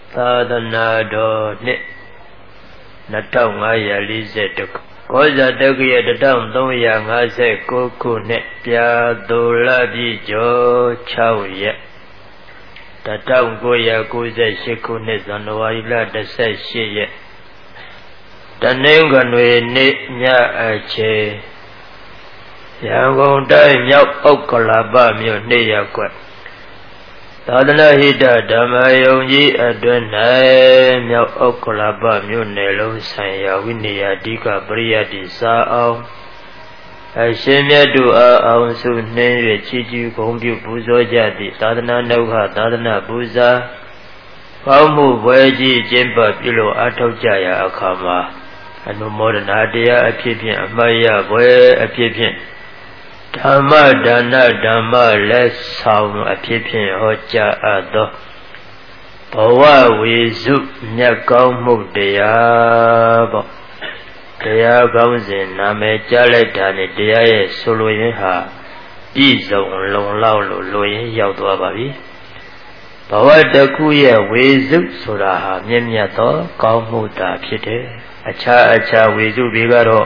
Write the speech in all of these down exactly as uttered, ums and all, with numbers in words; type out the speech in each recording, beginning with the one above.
သာသနာတော်နှစ်နှစ်ထောင်ငါးရာလေးဆယ်တစ်ခုကောဇာတက္ကရာတစ်ထောင်သုံးရာငါးဆယ်ကိုးခုနှစ်ပြာသိုလပြည့်ကျော်ခြောက်ရက်တစ်ထောင်ကိုးရာကိုးဆယ်ရှစ်ခုနှစ်ဇန်နဝါရီလတစ်ဆယ်ရှစ်ရက်တနင်္ဂနွေနေ့ညအချိန်ရန်ကုန်တိုင်းမြောက်ဥက္ကလာပမြို့နေရပ်ကွက်သာသနာဟိတဓမ္မယုံကြီးအတွင်၌မြောက်ဥက္ကလာပမြို့နယ်လုံးဆိုင်ရာဝိနည်းအဓိကပရိယတ္တိစာအောင်အရှင်မြတ်တို့အားအောင်စုနှင်း၍ချီးကျူးဂုဏ်ပြုပူဇော်ကြသည့်သာသနာနှုတ်ခသာသနာပူဇာကောင်းမှုပွဲကြီးကျင်းပပြုလို့အားထုတ်ကြရာအခါမှာအနုမောဒနာတရားအဖြစ်ဖြင့်အမှတ်ရပွဲအဖြစ်ဖြင့်ဓမ္မဒါနဓမ္မလက်ဆောင်အဖြစ်ဖြင့်ဟောကြားအပ်သောဘဝဝေစုမြတ်ကောင်းမှုတရားပေါ့တရားကောင်းစဉ်နာမည်ကြားလိုက်တာနဲ့တရားရဲ့ဆိုလိုရင်းဟာပြည့်စုံလုံလောက်လို့လိုရင်းရောက်သွားပါပြီဘဝတစ်ခုရဲ့ဝေစုဆိုတာဟာမြင့်မြတ်သောကောင်းမှုတာဖြစ်တယ်အခြားအခြားဝေစုတွေကတော့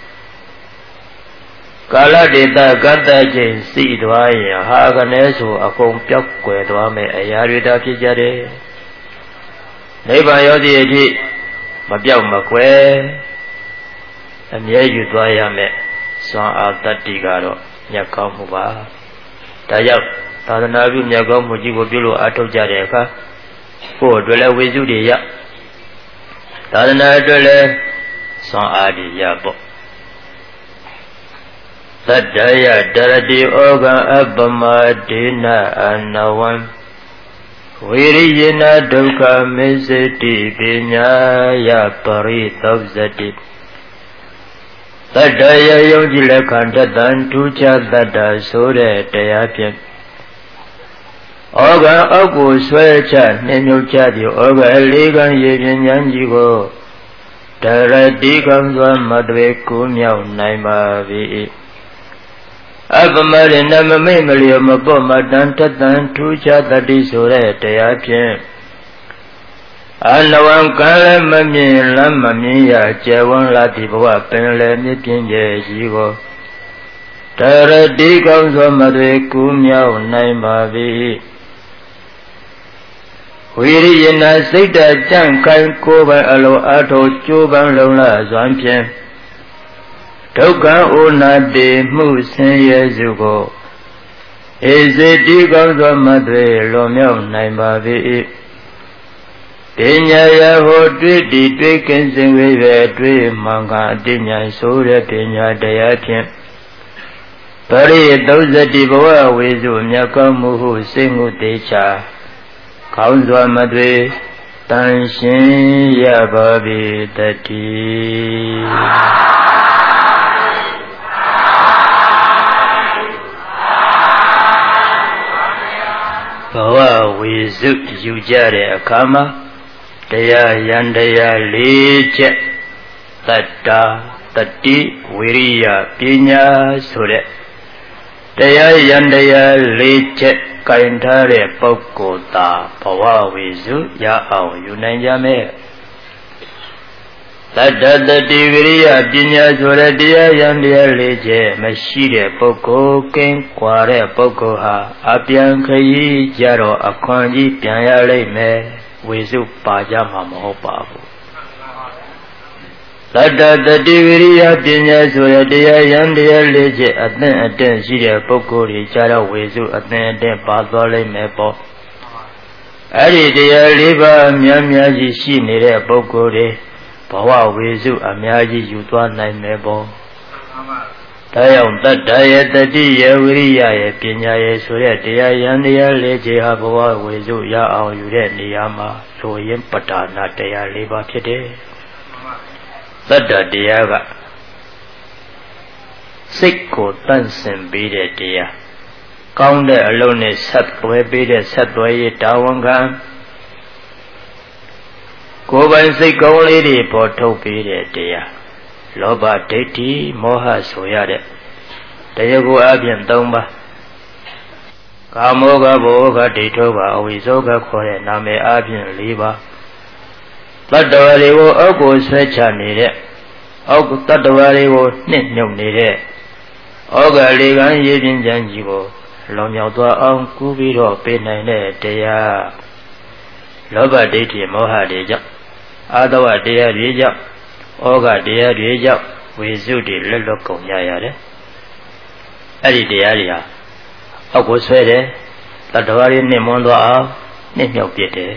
ကာလဒေသကတ္တချိန်စီသွားရင်ဟာကနေဆိုအကုန်ပြောက်ကွယ်သွားမယ်အရာတွေတာဖြစ်ကြတယ်နိဗ္ဗာန်ရောက်သည့်အထိမပြောက်မကွယ်အမြဲယူသွားရမယ်စွမ်းအားတတ္တိကတော့မြတ်ကောင်းမှုပါဒါကြောင့်သာသနာ့ပြုမြတ်ကောင်းမှုကြီးကိုပြုလို့အားထုတ်ကြတဲ့အခါကိုယ်အတွက်လည်းဝိစုတွေရသာသနာအတွက်လည်းစွမ်းအားတွေရပေါ့သတ္တယတရတိဩဃံအပမဒေနအနဝံဝိရိယေနဒုက္ခမေစတိပညာယပရိသောဇတိသတ္တယယုံကြည်လက်ခံတတံထူးခြားတတ္တဆိုတဲ့တရားဖြင့်ဩဃံအောက်ကိုဆွဲချနှင်းမြုပ်ချသည်ဩဃလေးကံရေပြင်းဉာဏ်ကြီးကိုတရတိကံစွာမတွေကူးမြောက်နိုင်ပါ၏အပမရိနမမိတ်မလျောမပေါ့မတန်တတန်ထူးခြားတတိဆိုတဲ့တရားဖြင့်အနဝံကံလည်းမမြင်လမ်းမမြင်ရကျေဝန်းလာသည်ဘဝပင်လည်းမြင့်ပြင်းကျယ်ကြီးကိုတရတိကောင်းစွာမတွေကူးမြောက်နိုင်ပါ၏ဝိရိယနာစိတ်တကြံ့ခိုင်ကိုယ်ပိုင်အလိုအားထုတ်ကြိုးပမ်းလုံလစွမ်းဖြင့်ဒုက္ခဩနာတိမှုဆင်းရဲစုကိုဧစေတိကောင်းစွာမတွေလွန်မြောက်နိုင်ပါ၏ပညာယဟောတွေ့တည်တွေ့ကင်းစင်၍တွေ့မှန်ကအတိညာဆိုတဲ့ပညာတရားဖြင့်ပရိသုဇတိဘဝဝေစုမြတ်ကောင်းမှုဟုစိတ်မှုတေချာကောင်းစွာမတွေတန်ရှင်းရပါ၏တတိဘဝဝေစုယူကြတဲ့အခါမှာတရားယန္တရားလေးချက်တတ္တာတတိဝိရိယပညာဆိုတဲ့တရားယန္တရားလေးချက်ကင်ထားတဲ့ပုဂ္ဂိုလ်သာဘဝဝေစုရအောင်ယူနိုင်ကြမယ်တတ္တတတိဝိရိယပညာဆိုတဲ့တရားယန္တရားလေးချက်မရှိတဲ့ပုဂ္ဂိုလ်ကင်းကွာတဲ့ပုဂ္ဂိုလ်ဟာအပြန်ခရီးကြတော့အခွန်ကြီးပြန်ရလိမ့်မယ်ဝေစုပါကြမှာမဟုတ်ပါဘူးတတ္တတတိဝိရိယပညာဆိုတဲ့တရားယန္တရားလေးချက်အသင့်အတင့်ရှိတဲ့ပုဂ္ဂိုလ်တွေကြတော့ဝေစုအသင့်အတင့်ပါသွားလိမ့်မယ်ပေါ့အဲ့ဒီတရားလေးပါးများများကြီးရှိနေတဲ့ပုဂ္ဂိုလ်တွေဘဝဝေစုအများကြီးယူသွားနိုင်မယ်ပေါ့ဒါကြောင့်တတ္တရဲ့တတိရဲ့ဝိရိယရဲ့ပညာရဲ့ဆိုတဲ့တရားယန္တရားလေးချက်ဟာဘဝဝေစုရအောင်ယူတဲ့နေရာမှာလိုရင်းပဋ္ဌာနာတရားလေးပါဖြစ်တယ်တတ္တတရားကစိတ်ကိုတန့်စင်ပေးတဲ့တရားကောင်းတဲ့အလုံးနဲ့ဆက်သွဲပေးတဲ့ဆက်သွဲရေးတာဝန်ခံကိုယ်ပိုင်စိတ်ကောင်းလေးတွေပေါ်ထုတ်ပေးတဲ့တရားလောဘဒိဋ္ဌိမောဟဆိုရတဲ့တရားကိုအပြင်၃ပါးကာမောကဘောကဒိဋ္ဌောကအဝိဇောကခေါ်တဲ့နာမည်အပြင်၄ပါးတတ္တဝါတွေကိုအောက်ကိုဆွဲချနေတဲ့အောက်တတ္တဝါတွေကိုနှိမ့်မြုပ်နေတဲ့ဩဃလေးကံရေပြင်းချမ်းကြီးကိုလောင်မြောက်သွားအောင်ကူးပြီးတော့ပေးနိုင်တဲ့တရားလောဘဒိဋ္ဌိမောဟတွေကြောင့်အာသဝတရားတွေကြောင့်ဩဃတရားတွေကြောင့်ဝိစုတွေလွတ်လွတ်ကုန်ကြရတယ်အဲ့ဒီတရားတွေဟာအောက်ကိုဆွဲတယ်တတ္တဝါတွေနှိမ့်မွန်းသွားအောင်နှိမ့်မြုပ်ပြတယ်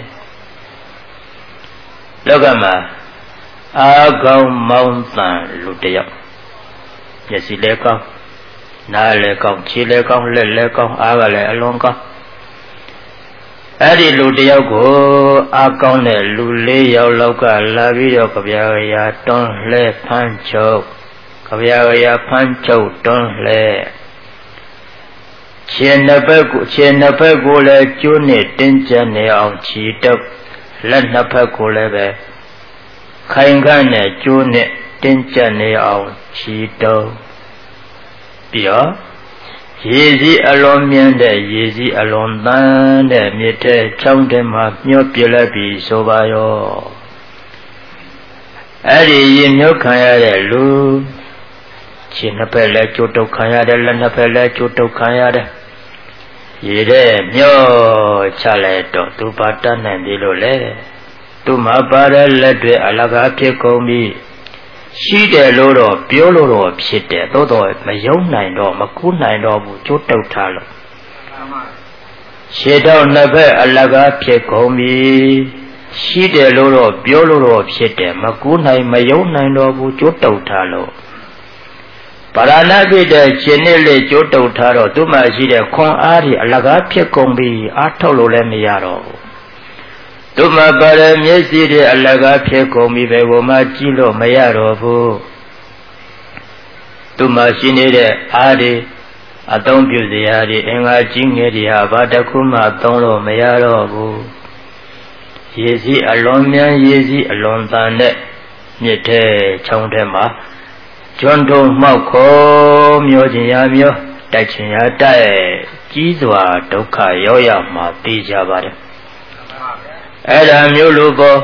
လောကမှာအာကောင်းမောင်းတန်လူတယောက်မျက်စိလည်းကောင်းနားလည်းကောင်းခြေလည်းကောင်းလက်လည်းကောင်းအားကလည်းအလွန်ကောင်းအဲ့ဒီလူတယောက်ကိုအာကောင်းတဲ့လူလေးယောက်လောက်ကလာပြီးတော့ကြပြာရာတွန်းလှဲဖမ်းချုပ်ကြပြာရာဖမ်းချုပ်တွန်းလှဲခြေနှစ်ဘက်ကိုခြေနှစ်ဘက်ကိုလည်းကျိုးနဲ့တင်းကျပ်နေအောင်ခြေတုပ်လက်နှစ်ဖက်ကိုလည်းပဲခိုင်ခန့်နဲ့ကျိုးနဲ့တင်းကျပ်နေအောင်ခြေတုပ်ပြီးတော့ရေစီးအလွန်မြင့်တဲ့ရေစီးအလွန်တန်းတဲ့မြစ်ထဲချောင်းထဲမှာမျောပြလိုက်ပြီးဆိုပါရောအဲ့ဒီရေမြုပ်ခံရတဲ့လူခြေနှစ်ဖက်လည်းကျိုးတုပ်ခံရတယ်လက်နှစ်ဖက်လည်းကျိုးတုပ်ခံရတယ်ရေတဲ့မျောချလိုက်တော့သူပါတတ်နိုင်ပြီလို့လေသူမှာပါတဲ့လက်တွေအလကားဖြစ်ကုန်ပြီရှိတယ်လို့တော့ပြောလို့တော့ဖြစ်တယ်သို့တော့မယုံနိုင်တော့မကူးနိုင်တော့ဘူးကျိုးတုပ်ထားလို့ရှေ့တော့နှစ်ဖက်အလကားဖြစ်ကုန်ပြီရှိတယ်လို့တော့ပြောလို့တော့ဖြစ်တယ်မကူးနိုင်မယုံနိုင်တော့ဘူးကျိုးတုပ်ထားလို့ပါရဏဖြစ်တဲ့ရှင်နှစ်လေးကျိုးတုပ်ထားတော့သူ့မှာရှိတဲ့ခွန်အားတွေအလကားဖြစ်ကုန်ပြီအားထုတ်လို့လည်းမရတော့ဘူးသူမပါရမျက်စိတွေအလကားဖြစ်ကုန်ပြီပဲဘုမကြည့်လို့မရတော့ဘူးသူမရှိနေတဲ့အားတွေအသုံးပြုစရာတွေအင်္ဂါကြီးငယ်တွေဟာဘာတစ်ခုမှသုံးလို့မရတော့ဘူးရေစီးအလွန်မြန်ရေစီးအလွန်တန်တဲ့မြစ်ထဲချောင်းထဲမှာကျွန်းတုံမှောက်ခေါ်မျောခြင်းရမျောတိုက်ခြင်းရတိုက်ကြီးစွာဒုက္ခရောက်ရမှာသိကြပါတယ်အဲ့ဒါမျိုးလူပေါ်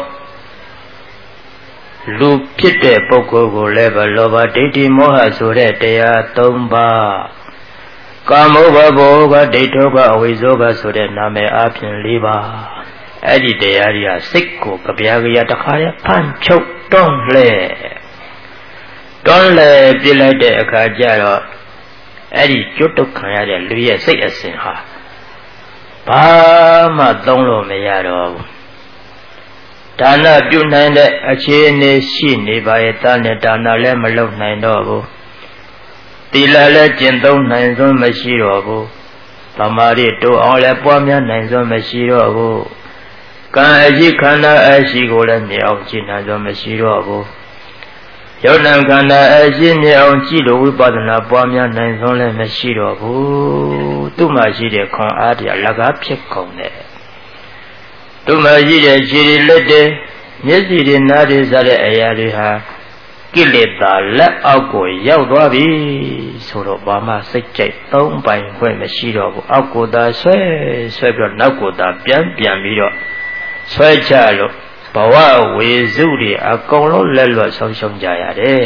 လူဖြစ်တဲ့ပုဂ္ဂိုလ်ကိုလည်းပဲလောဘဒိဋ္ဌိမောဟဆိုတဲ့တရား၃ပါးကာမုဘဘောကဒိဋ္ဌောကအဝိဇ္ဇောကဆိုတဲ့နာမည်အပြင်၄ပါးအဲ့ဒီတရားတွေကစိတ်ကိုကြပြာကြရတခါရဖန်ချုပ်တွန်းလဲတွန်းလဲပြလိုက်တဲ့အခါကျတော့အဲ့ဒီကျွတ်တုတ်ခံရတဲ့လူရဲ့စိတ်အစဉ်ဟာဘာမှသုံးလို့မရတော့ဘူးဒါနပြုနိုင်တဲ့အခြေအနေရှိနေပါရဲ့ဒါနဲ့ဒါနလည်းမလုပ်နိုင်တော့ဘူးသီလလည်းကျင့်သုံးနိုင်စွမ်းမရှိတော့ဘူးသမာဓိတိုးအောင်လည်းပွားများနိုင်စွမ်းမရှိတော့ဘူးကံအရှိခန္ဓာအရှိကိုလည်းမြင်အောင်ကြည့်နိုင်စွမ်းမရှိတော့ဘူးယုတ်နံခန္ဓာအရှိမြင်အောင်ကြည့်လို့ဝိပဿနာပွားများနိုင်စွမ်းလည်းမရှိတော့ဘူးသူ့မှာရှိတဲ့ခွန်အားတွေအလကားဖြစ်ကုန်တယ်သူ့မှာရှိတဲ့ခြေတွေလက်တွေမျက်စိတွေနားတွေစတဲ့အရာတွေဟာကိလေသာလက်အောက်ကိုရောက်သွားပြီဆိုတော့ဘာမှစိတ်ကြိုက်သုံးပိုင်ခွင့်မရှိတော့ဘူးအောက်ကိုသာဆွဲဆွဲပြီးတော့နောက်ကိုသာပြန်ပြန်ပြီးတော့ဆွဲချလို့ဘဝဝေစုတွေအကုန်လုံးလက်လွတ်ဆုံးရှုံးကြရတယ်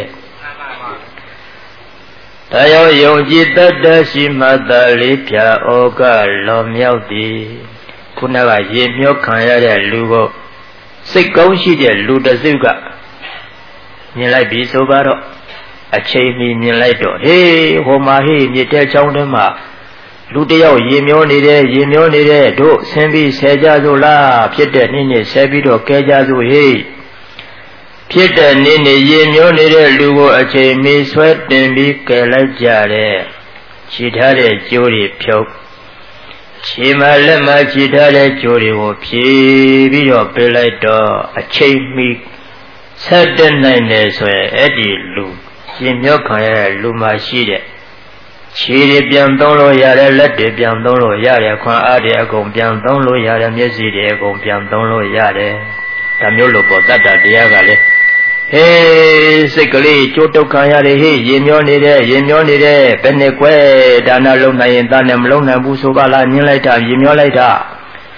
။ဒါရောယုံကြည်တတ်တဲ့ရှိမှတ်သားလေးဖြာဩကလောင်မြောက်သည်ခုနကရေမျောခံရတဲ့လူကိုစိတ်ကောင်းရှိတဲ့လူတစ်စုကမြင်လိုက်ပြီဆိုပါတော့အချိန်မီမြင်လိုက်တော့ဟေးဟိုမှာဟေးမြစ်တဲ့ချောင်းထဲမှာလူတယောက်ရေမျောနေတယ်ရေမျောနေတဲ့တို့ဆင်းပြီးဆဲကြစို့လားဖြစ်တဲ့နည်းနဲ့ဆဲပြီးတော့ကဲကြစို့ဟေးဖြစ်တဲ့နည်းနဲ့ရေမျောနေတဲ့လူကိုအချိန်မီဆွဲတင်ပြီးကဲလိုက်ကြတယ်ခြေထားတဲ့ကြိုးတွေဖြုတ်ခြေမှာလက်မှာခြေထားတဲ့ကြိုးတွေကိုဖြည်ပြီးတော့ပေးလိုက်တော့အချိန်မီဆက်တဲ့နိုင်တယ်ဆိုရင်အဲ့ဒီလူရှင်မြောက်ခံရတဲ့လူမှာရှိတဲ့ခြေတွေပြန်သုံးလို့ရတယ်လက်တွေပြန်သုံးလို့ရတယ်ခွန်အားတွေအကုန်ပြန်သုံးလို့ရတယ်မျက်စိတွေအကုန်ပြန်သုံးလို့ရတယ်ဒါမျိုးလို့ပေါ်တတ်တာတရားကလည်းဟေးစိတ်ကလေးကြိုးတုတ်ခံရတယ်ဟေးရေမျောနေတယ်ရေမျောနေတယ်ဘယ်နဲ့ကွဲဒါနလုံးနိုင်ရင်ဒါနဲ့မလုံးနိုင်ဘူးဆိုပါလားညင်းလိုက်တာရေမျောလိုက်တာ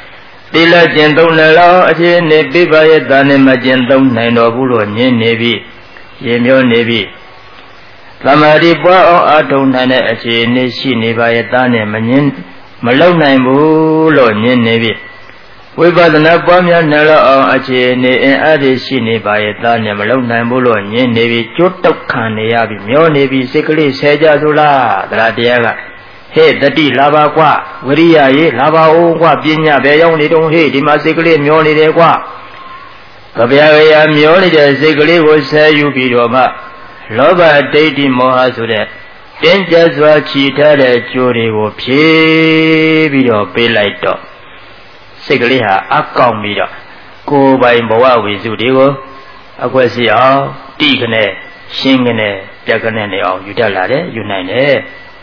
တိလကျင့်သုံးလည်းလောအခြေအနေပြပါရဲ့သားနဲ့မကျင့်သုံးနိုင်တော်ဘူးလို့ညင်းနေပြီရေမျိုးနေပြီသမာဓိပွားအောင်အထုံနိုင်တဲ့အခြေအနေရှိနေပါရဲ့သားနဲ့မညင်းမလုံနိုင်ဘူးလို့ညင်းနေပြီဝိပဿနာပွားများနေတော့အောင်အခြေအနေအင်အားတွေရှိနေပါရဲ့သားနဲ့မလုံနိုင်ဘူးလို့ညင်းနေပြီကျွတ်တောက်ခံနေရပြီမျောနေပြီစိတ်ကလေးဆဲကြဆိုလားတရားတရားကဟဲ့တတိလာပါကွာဝရိယရေလာပါဦးကွာပညာပဲရောက်နေတော့ဟဲ့ဒီမှာစိတ်ကလေးမျောနေတယ်ကွာကဗျာကရာမျောနေတဲ့စိတ်ကလေးကိုဆဲယူပြီးတော့မှလောဘဒိဋ္ဌိမောဟဆိုတဲ့တင်းကျပ်စွာခြိထားတဲ့ကြိုးတွေကိုဖြေးပြီးတော့ပေးလိုက်တော့စိတ်ကလေးဟာအကောင်းပြီးတော့ကိုယ်ပိုင်ဘဝဝိစုတွေကိုအကွက်စီအောင်တိခနဲ့ရှင်းခနဲ့ပြက်ခနဲ့နေအောင်ယူတတ်လာတယ်ယူနိုင်တယ်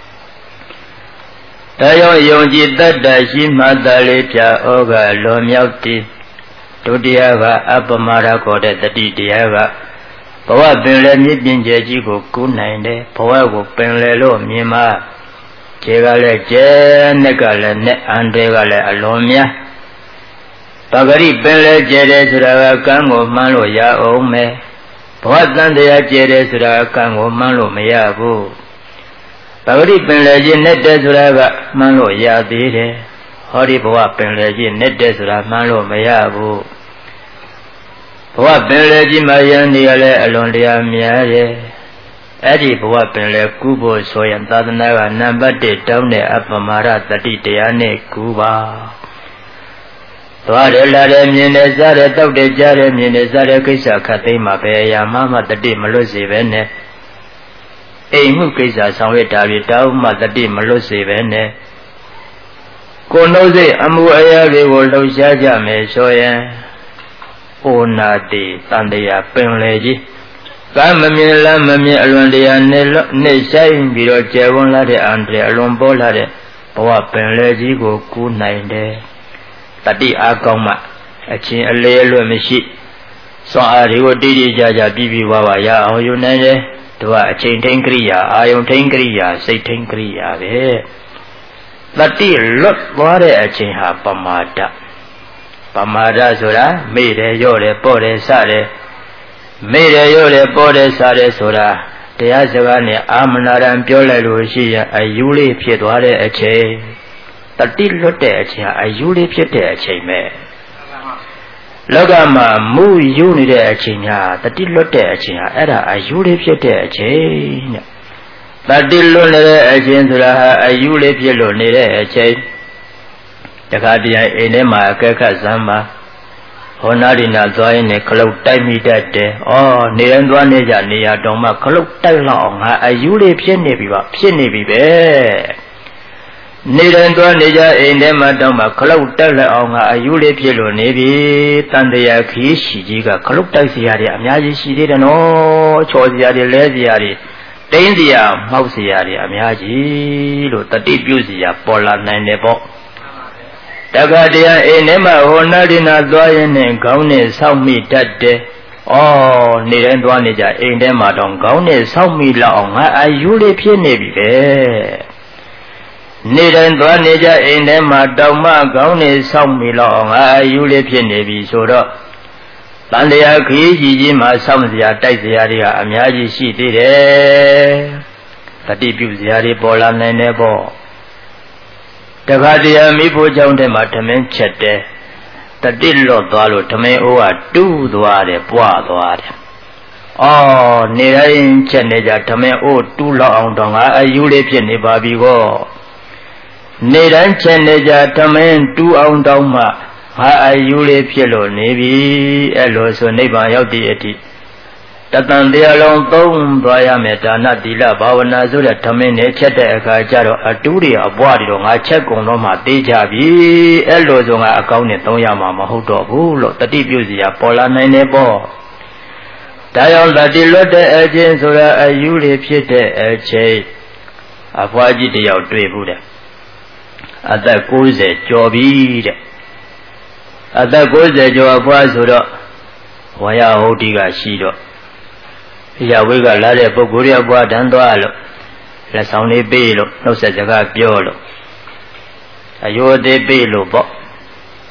ဒါကြောင့်ယုံကြည်တတ်တာရှိမှသာလေဖြာဩဃလွန်မြောက်တည်ဒုတိယကအပမရခေါ်တဲ့တတိတရားကဘဝပင်လယ်မြင့်ပြင်ကျဲကြီးကိုကူးနိုင်တယ်ဘဝကိုပင်လယ်လို့မြင်မှခြေကလည်းကျဲနဲ့ကလည်းနဲ့အန်တွေကလည်းအလွန်များပဂရိပင်လယ်ကျဲတယ်ဆိုတာကကံကိုမှန်းလို့ရအောင်မယ်ဘဝတန်တရားကျဲတယ်ဆိုတာကကံကိုမှန်းလို့မရဘူးပဂရိပင်လယ်ကြီးနဲ့တဲ့ဆိုတာကမှန်းလို့ရသေးတယ်ဟောဒီဘဝပင်လယ်ကြီးနဲ့တဲ့ဆိုတာမှန်းလို့မရဘူးဘဝပင်လယ်ကြီးမှာယန္တရားလည်းအလွန်တရာများတယ်အဲ့ဒီဘဝပင်လယ်ကူးဖို့ဆိုရင်သာသနာကနံပါတ်တစ်တောင်းတဲ့အပမရတတိတရားနဲ့ကူးပါသွားတယ်လာတယ်မြင်တယ်စားတယ်တောက်တယ်ကြားတယ်မြင်တယ်စားတယ်ကိစ္စခတ်သိမ်းမှာပဲအရာမှမတတိမလွတ်စေပဲနဲ့အိမ်မှုကိစ္စဆောင်ရွက်တာတွေတောင်းမှတတိမလွတ်စေပဲနဲ့ကိုယ်နှုတ်စိတ်အမှုအရာတွေကိုလှုပ်ရှားကြမယ်ဆိုရင်ဩနာတိတန်တရားပင်လေကြီးကံမမြင်လားမမြင်အလွန်တရားနဲ့နဲ့ဆိုင်ပြီးတော့ကျေဝန်းလာတဲ့အန္တရာယ်အလွန်ပေါ်လာတဲ့ဘဝပင်လေကြီးကိုကူးနိုင်တယ်တတိအားကောင်းမှအချင်းအလေအလွတ်မရှိစွမ်းအားတွေကိုတိတိကျကျပြည့်ပြည့်ဝဝရအောင်ယူနိုင်တယ်သူကအချိန်ထိန်ကရိယာအာယုန်ထိန်ကရိယာစိတ်ထိန်ကရိယာပဲတတိလွတ်သွားတဲ့အချိန်ဟာပမာဒပမာဒဆိုတာမေ့တယ်ရော့တယ်ပေါ့တယ်စတယ်မေ့တယ်ရော့တယ်ပေါ့တယ်စတယ်ဆိုတာတရားစကားနဲ့အာမနာရံပြောလိုက်လို့ရှိရင်အယူလေးဖြစ်သွားတဲ့အချိန်တတိလွတ်တဲ့အချိန်အယူလေးဖြစ်တဲ့အချိန်ပဲလောကမှာမူယူနေတဲ့အချိန်ညာတတိလွတ်တဲ့အချိန်ဟာအဲ့ဒါအယူလေးဖြစ်တဲ့အချိန်တဲ့တတိလွတ်နေတဲ့အချိန်ဆိုတာဟာအယူလေးဖြစ်လို့နေတဲ့အချိန်တခါတည်းအိမ်ထဲမှာအကဲခတ်စမ်းပါဟောနာရိနာသွားရင်လည်းခလုတ်တိုက်မိတတ်တယ်။အော်နေတိုင်းသွားနေကြနေရတော့မှခလုတ်တိုက်လောက်အောင်ငါအယူလေးဖြစ်နေပြီပါဖြစ်နေပြီပဲ။နေတိုင်းသွားနေကြအိမ်ထဲမှာတော့မှခလုတ်တိုက်လောက်အောင်ငါအယူလေးဖြစ်လို့နေပြီ။တန်တရားခီးရှိကြီးကခလုတ်တိုက်စရာတွေအများကြီးရှိသေးတယ်နော်။ချော်စရာတွေလဲစရာတွေတိမ့်စရာမှောက်စရာတွေအများကြီးလို့တတိပြုစရာပေါ်လာနိုင်တယ်ပေါ့။တခါတည်းအိမ်ထဲမှာဟောနာရိနာသွားရင်နဲ့ခေါင်းနဲ့ဆောက်မိတတ်တယ်။အော်နေတိုင်းသွားနေကြအိမ်ထဲမှာတော့ခေါင်းနဲ့ဆောက်မိလောက်အောင်ငါအာယူလေးဖြစ်နေပြီပဲ။နေတိုင်းသွားနေကြအိမ်ထဲမှာတောင်မှခေါင်းနဲ့ဆောက်မိလောက်အောင်ငါအာယူလေးဖြစ်နေပြီဆိုတော့တန်တရားခရီးကြီးကြီးမှာဆောက်စရာတိုက်စရာတွေကအများကြီးရှိသေးတယ်။တတိပြုစရာတွေပေါ်လာနိုင်တယ်ပေါ့။တခါတည်းမိဖို့ကြောင့်တည်းမှာဓမင်းချက်တယ်တတိလွတ်သွားလို့ဓမင်းအိုးကတူးသွားတယ်ပွားသွားတယ်အော်နေတိုင်းချက်နေကြဓမင်းအိုးတူးလောက်အောင်တော့ငါအယူလေးဖြစ်နေပါပြီကောနေတိုင်းချက်နေကြဓမင်းတူးအောင်တော့မှငါအယူလေးဖြစ်လို့နေပြီအဲ့လိုဆိုနိဗ္ဗာန်ရောက်တဲ့အထိတတန်တရားလုံးသုံးသွားရမယ်ဒါနသီလဘာဝနာဆိုတဲ့ဓမင်းနဲ့ချက်တဲ့အခါကျတော့အတူတွေအပွားတွေတော့ငါချက်ကုန်တော့မှသိကြပြီအဲ့လိုဆိုငါအကောင်းနဲ့သုံးရမှာမဟုတ်တော့ဘူးလို့တတိပြုစီရပေါ်လာနိုင်တယ်ပေါ့ဒါကြောင့်တတိလွတ်တဲ့အချင်းဆိုတာအယူတွေဖြစ်တဲ့အချိန်အဖွားကြီးတယောက်တွေ့ဘူးတဲ့အသက်ကိုးဆယ်ကျော်ပြီတဲ့အသက်ကိုးဆယ်ကျော်အဖွားဆိုတော့ဝါယဟုတ်တိကရှိတော့ရဝိကလာတဲ့ပုဂ္ဂိုလ်ရဘွားတန်းသွားလို့လက်ဆောင်လေးပေးလို့နှုတ်ဆက်စကားပြောလို့အယောသေးပေးလို့ပေါ့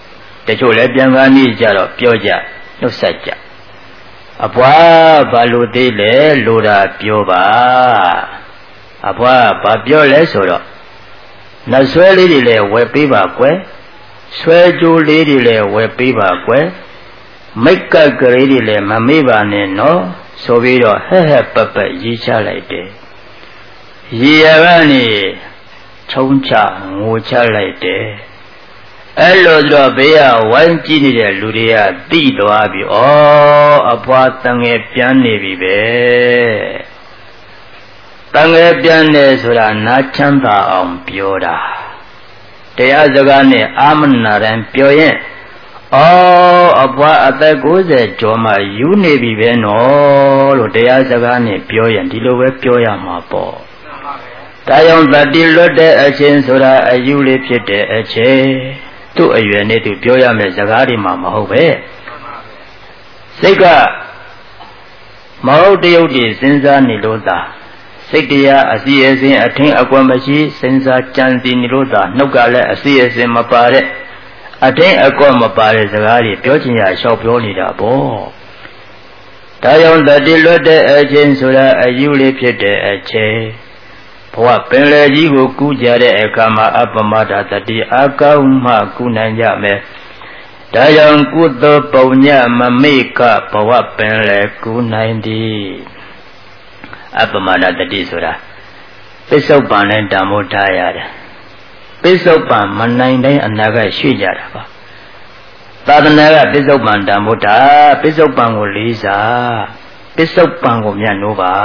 တချို့လည်းပြန်ကားနေကြတော့ပြောကြနှုတ်ဆက်ကြအဘွားဘာလို့သေးလဲလို့တာပြောပါအဘွားဘာပြောလဲဆိုတော့နှဆွဲလေးတွေလည်းဝယ်ပေးပါကွယ်ဆွဲကြိုးလေးတွေလည်းဝယ်ပေးပါကွယ်မိတ်ကပ်ကလေးတွေလည်းမမေ့ပါနဲ့နော်ဆိုပြီးတော့ဟဲ့ဟဲ့ပတ်ပတ်ရေးချလိုက်တယ်ရေရကနေချုံချငိုချလိုက်တယ်အဲ့လိုတော့ဘေးကဝိုင်းကြည့်နေတဲ့လူတွေကသိသွားပြီဩအဘွားတန်ငယ်ပြန်နေပြီပဲတန်ငယ်ပြန်နေဆိုတာနားချမ်းသာအောင်ပြောတာတရားစကားနဲ့အာမနာရန်ပြောရင်ဩအဘွားအသက်ကိုးဆယ်ကျော်မှယူနေပြီပဲနော်လို့တရားစကားနဲ့ပြောရင်ဒီလိုပဲပြောရမှာပေါ့ဒါကြောင့်တတိလွတ်တဲ့အချင်းဆိုတာအယူလေးဖြစ်တဲ့အချင်းသူ့အရွယ်နဲ့သူပြောရမယ့်စကားတွေမှမဟုတ်ပဲစိတ်ကမဟုတ်တရုပ်တွေစဉ်းစားနေလို့သာစိတ်တရားအစီအစဉ်အထင်အကွက်မရှိစဉ်းစားကြံစည်နေလို့သာနှုတ်ကလည်းအစီအစဉ်မပါတဲ့အထင်အကွက်မပါတဲ့စကားတွေပြောချင်ရလျှောက်ပြောနေတာပေါ့ဒါကြောင့်တတိလွတ်တဲ့အချင်းဆိုတာအယူလေးဖြစ်တဲ့အချင်းဘဝပင်လယ်ကြီးကိုကူးကြတဲ့အခါမှာအပမဒတတိအကောင်းမှကူးနိုင်ကြမယ်။ဒါကြောင့်ကုသိုလ်ပုံညမမေ့ကဘဝပင်လယ်ကူးနိုင်သည်။အပမဒတတိဆိုတာပစ္စုပန်နဲ့တန်ဖိုးထားရတယ်။ပစ္စုပန်မနိုင်တိုင်းအနာကရွှေ့ကြတာပါ။သာသနာကပစ္စုပန်တန်ဖိုးထားပစ္စုပန်ကိုလေးစားပစ္စုပန်ကိုမြတ်နိုးပါ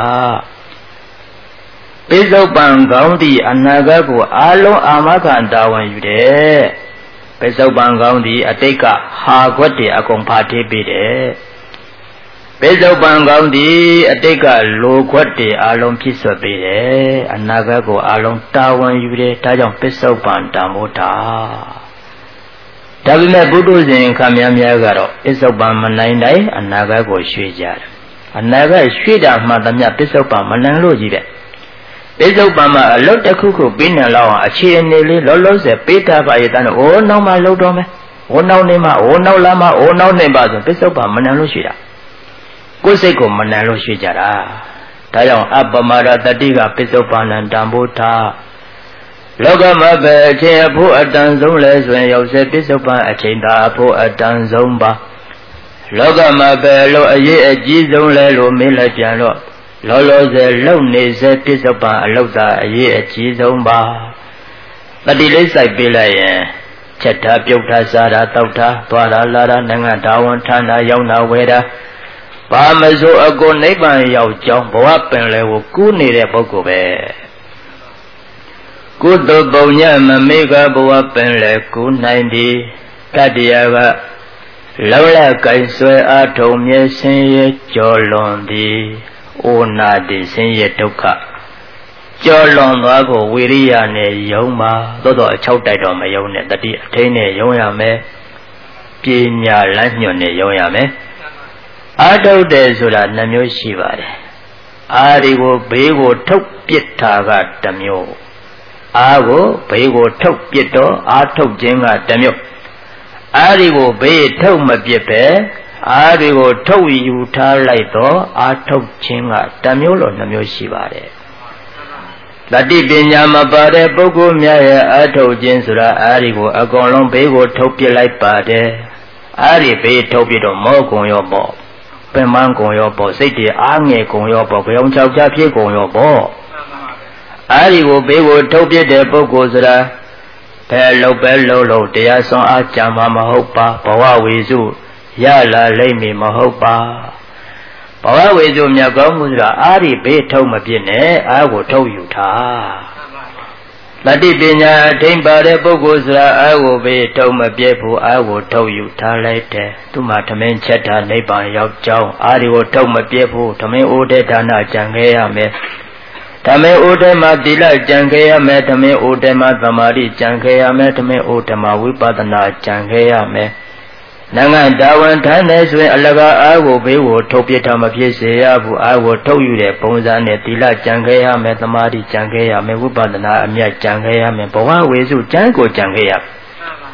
ပစ္စုပန်ကောင်းသည့်အနာဂတ်ကိုအာလုံးအာမခံတာဝန်ယူတယ်ပစ္စုပန်ကောင်းသည့်အတိတ်ကဟာခွက်တွေအကုန်ဖာထေးပေးတယ်ပစ္စုပန်ကောင်းသည့်အတိတ်ကလိုခွက်တွေအာလုံးဖြစ်ဆွပေးတယ်အနာဂတ်ကိုအာလုံးတာဝန်ယူတယ်ဒါကြောင့်ပစ္စုပန်တန်ဖိုးထားဒါပေမဲ့ဘုဒ္ဓဇင်ခများများကတော့ပစ္စုပန်မနိုင်တိုင်းအနာဂတ်ကိုရွှေ့ကြတယ်အနာဂတ်ရွှေ့တာမှသမျှပစ္စုပန်မနိုင်လို့ကြီးတဲ့ပစ္စုပန်မှာအလုတ်တစ်ခုခုပြီးနေလောက်အောင်အခြေအနေလေးလောလောဆယ်ပေးတာပါရတဲ့အိုးနောက်မှလှုပ်တော့မယ်။အိုးနောက်နေမှအိုးနောက်လာမှအိုးနောက်နေပါဆိုပစ္စုပန်မနံလို့ရှိတာ။ကိုယ်စိတ်ကိုမနံလို့ရှိကြတာ။ဒါကြောင့်အပမရတတိကပစ္စုပန်တန်ဖိုးထားလောကမှာပဲအချင်းအဖို့အတန်ဆုံးလဲဆိုရင်ရောက်စေပစ္စုပန်အချင်းသာအဖို့အတန်ဆုံးပါ။လောကမှာပဲလို့အရေးအကြီးဆုံးလဲလို့မေးလိုက်ပြန်တော့လောလောဆယ်လုံနေစေပစ္စုပန်အလုတ်သာအရေးအကြီးဆုံးပါတတိလေးစိုက်ပေးလိုက်ရင်ချက်ထားပြုတ်ထားစားတာတောက်ထားသွားတာလာတာနိုင်ငံဓာဝန်ဌာနရောက်တာဝဲတာဘာမစိုးအကုန်နိဗ္ဗာန်ရောက်ကြောင်းဘဝပင်လေကိုကူးနေတဲ့ပုဂ္ဂိုလ်ပဲကုသိုလ်ပုံညမမေကဘဝပင်လေကူးနိုင်သည်တတရားကလောလကိုင်ဆွဲအားထုံမြဲဆင်းရဲကြော်လွန်သည်ဩနာတိဆင်းရဲဒုက္ခကြော်လွန်သွားကိုဝိရိယနဲ့ယုံပါသို့တော့အချောက်တိုက်တော့မယုံနဲ့တတိအထိန်နဲ့ယုံရမယ်ပညာလမ်းညွှန်နဲ့ယုံရမယ်အာထုတ်တယ်ဆိုတာနှမျိုးရှိပါတယ်အာဒီကိုဘေးကိုထုတ်ပစ်တာကတစ်မျိုးအာကိုဘေးကိုထုတ်ပစ်တော့အာထုတ်ခြင်းကတစ်မျိုးအာဒီကိုဘေးထုတ်မပစ်ပဲအာဒီကိုထုတ်ယူထားလိုက်တော့အာထုတ်ခြင်းကတစ်မျိုးလို့နှမျိုးရှိပါတယ်တတိပညာမပါတဲ့ပုဂ္ဂိုလ်များရဲ့အာထုတ်ခြင်းဆိုတာအာဒီကိုအကုန်လုံးဘေးကိုထုတ်ပစ်လိုက်ပါတယ်အာဒီဘေးထုတ်ပစ်တော့မောကုံရောပေါ့ပင်မကုံရောပေါ့စိတ်တွေအားငယ်ကုံရောပေါ့ကြောင်ချောက်ချဖြစ်ကုံရောပေါ့အာဒီကိုဘေးကိုထုတ်ပစ်တဲ့ပုဂ္ဂိုလ်ဆိုတာဘယ်လောက်ပဲလုံးလုံးတရားစွမ်းအားကြံမှာမဟုတ်ပါဘဝဝေစုရလာလိမ့်မည်မဟုတ်ပါဘဝဝေစုမြတ်ကောင်းမှုဆိုတာအာဒီဘေးထုတ်မပြစ်နဲ့အာကိုထုတ်ယူထားတတိပညာအထိန်ပါတဲ့ပုဂ္ဂိုလ်ဆိုတာအာကိုဘေးထုတ်မပြစ်ဘူးအာကိုထုတ်ယူထားလိုက်တယ်သူမှထမင်းချက်တာနိဗ္ဗာန်ရောက်ကြောင်းအာဒီကိုထုတ်မပြစ်ဘူးထမင်းအိုးတဲ့ဒါနကြံခဲ့ရမယ်ဓမ္မေဩတမသီလကြံခဲ့ရမယ်ဓမ္မေဩတမသမာဓိကြံခဲ့ရမယ်ဓမ္မေဩတမဝိပဿနာကြံခဲ့ရမယ်နိုင်ငံတာဝန်ထမ်းနေဆိုရင်အလကားအားကိုဘေးကိုထုတ်ပြထားမဖြစ်စေရဘူးအားကိုထုတ်ယူတဲ့ပုံစံနဲ့သီလကြံခဲ့ရမယ်သမာဓိကြံခဲ့ရမယ်ဝိပဿနာအမြတ်ကြံခဲ့ရမယ်ဘဝဝေစုကြံကိုကြံခဲ့ရဒါ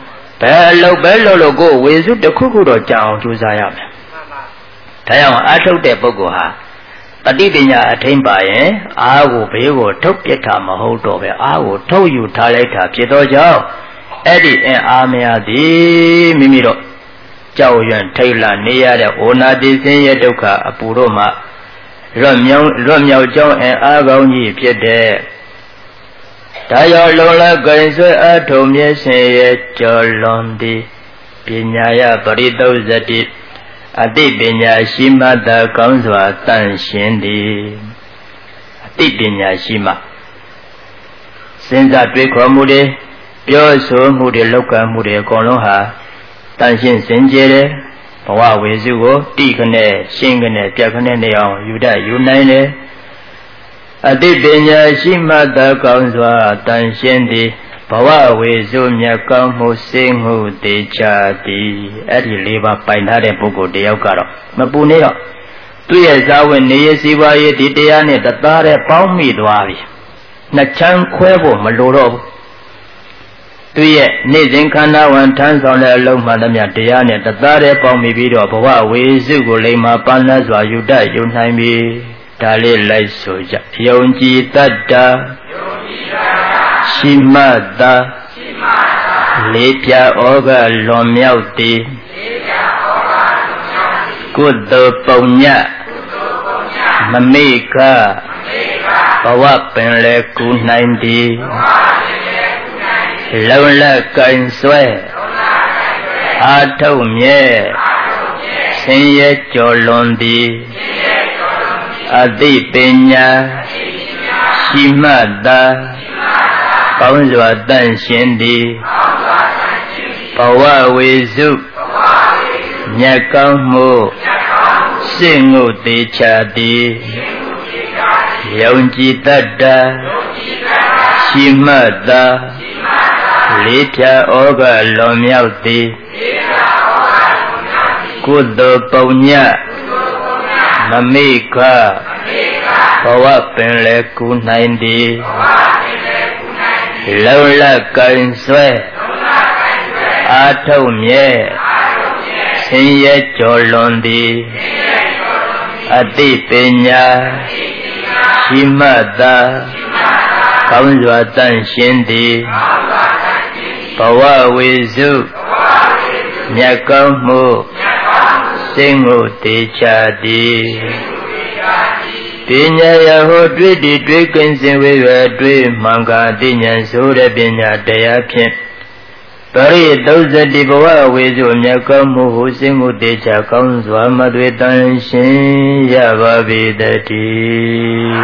ယ်လောက်ပဲလို့လို့ကိုဝေစုတစ်ခုခုတော့ကြအောင်ကြိုးစားရမယ်ဒါကြောင့်အထုတ်တဲ့ပုဂ္ဂိုလ်ဟာတတိပညာအထိမ့်ပါရင်အားကိုဘေးကိုထုတ်ပြစ်တာမဟုတ်တော့ပဲအားကိုထုတ်ယူထားလိုက်တာဖြစ်တော့ကြောင့်အဲ့ဒီအင်အားများသည်မိမိတို့ကြောက်ရွံ့ထိတ်လန့်နေရတဲ့ဩနာတိစင်းရဲ့ဒုက္ခအပူတို့မှာရွတ်မြောက်ရွတ်မြောက်ကြောင်းအင်အားကောင်းကြီးဖြစ်တဲ့ဒါရောလုံလကင်ဆွဲအထုံမျက်စင်ရဲ့ကျော်လွန်သည်ပညာယပရိသုဇတိအတိပညာရှိမှသာကောင်းစွာတန့်ရှင်းသည်အတိပညာရှိမှစဉ်းစားတွေးခေါ်မှုတွေပြောဆိုမှုတွေလောက်ကမှုတွေအကုန်လုံးဟာတန့်ရှင်းစင်ကြယ်တယ်ဘဝဝေစုကိုတိခနဲ့ရှင်းခနဲ့ပြတ်ခနဲ့နေအောင်ယူတတ်ယူနိုင်တယ်အတိပညာရှိမှသာကောင်းစွာတန့်ရှင်းသည်ဘဝဝေစုမြတ်ကောင်းမှုစိတ်မှုတေချာသည်အဲ့ဒီလေးပါးပိုင်ထားတဲ့ပုဂ္ဂိုလ်တယောက်ကတော့မပူနေတော့သူ့ရဲ့ဇာဝနေရစီပါရေးဒီတရားနဲ့တသားတည်းပေါင်းမိသွားပြီနှစ်ချမ်းခွဲဖို့မလိုတော့ဘူးသူရဲ့နေ့စဉ်ခန္ဓာဝန်ထမ်းဆောင်တဲ့အလုံးမှန်သမျှတရားနဲ့တသားတည်းပေါင်းမိပြီးတော့ဘဝဝေစုကိုလိမ္မာပန်းလတ်စွာယူတတ်ယူနိုင်ပြီဒါလေးလိုက်ဆိုကြယုံကြည်တတ်တာယုံကြည်တတ်တာရှိမှသာရှိမှသာလေးပြဩဃလွန်မြောက်သည်လေးပြဩဃလွန်မြောက်သည်ကုသိုလ်ပုံညကုသိုလ်ပုံညမမိကမမိကဘဝပင်လေကူနိုင်သည်ဘဝပင်လေကူနိုင်သည်လုံလကင်ဆွဲလုံလကင်ဆွဲအာထုတ်မြဲအာထုတ်မြဲဆင်းရဲကြော်လွန်သည်ဆင်းရဲကြော်လွန်သည်အသိပညာအသိပညာရှိမှသာကောင်းစွာတန့်ရှင်းသည်ဘဝဝေစုမြတ်ကောင်းမှုစိတ်ငုတ်သေးချသည်ယုံကြည်တတ်တာရှိမှတ်သာလေးဖြာဩဃလွန်မြောက်သည်ကုသိုလ်ပုံညမမိခဘဝပင်လေကူနိုင်သည်လုံလကင်ဆွဲအာထုတ်မြဲဆင်းရဲကြော်လွန်သည်အတိပညာရှိမှတ်သာကောင်းစွာတန့်ရှင်းသည်ဘဝဝေစုမြတ်ကောင်းမှုစိတ်ငုတ်တေချာသည်ပညာယဟောတွေ့တည်တွေ့ကင်းစင်ဝေရတွေ့မှန်ကာသိဉာဏ်ဆိုတဲ့ပညာတရားဖြင့်ပရိသုဇတိဘဝဝေစုမြတ်ကောင်းမှုဟုစိတ်မှုတေချာကောင်းစွာမသွေတန်ရှင်းရပါပေတည်း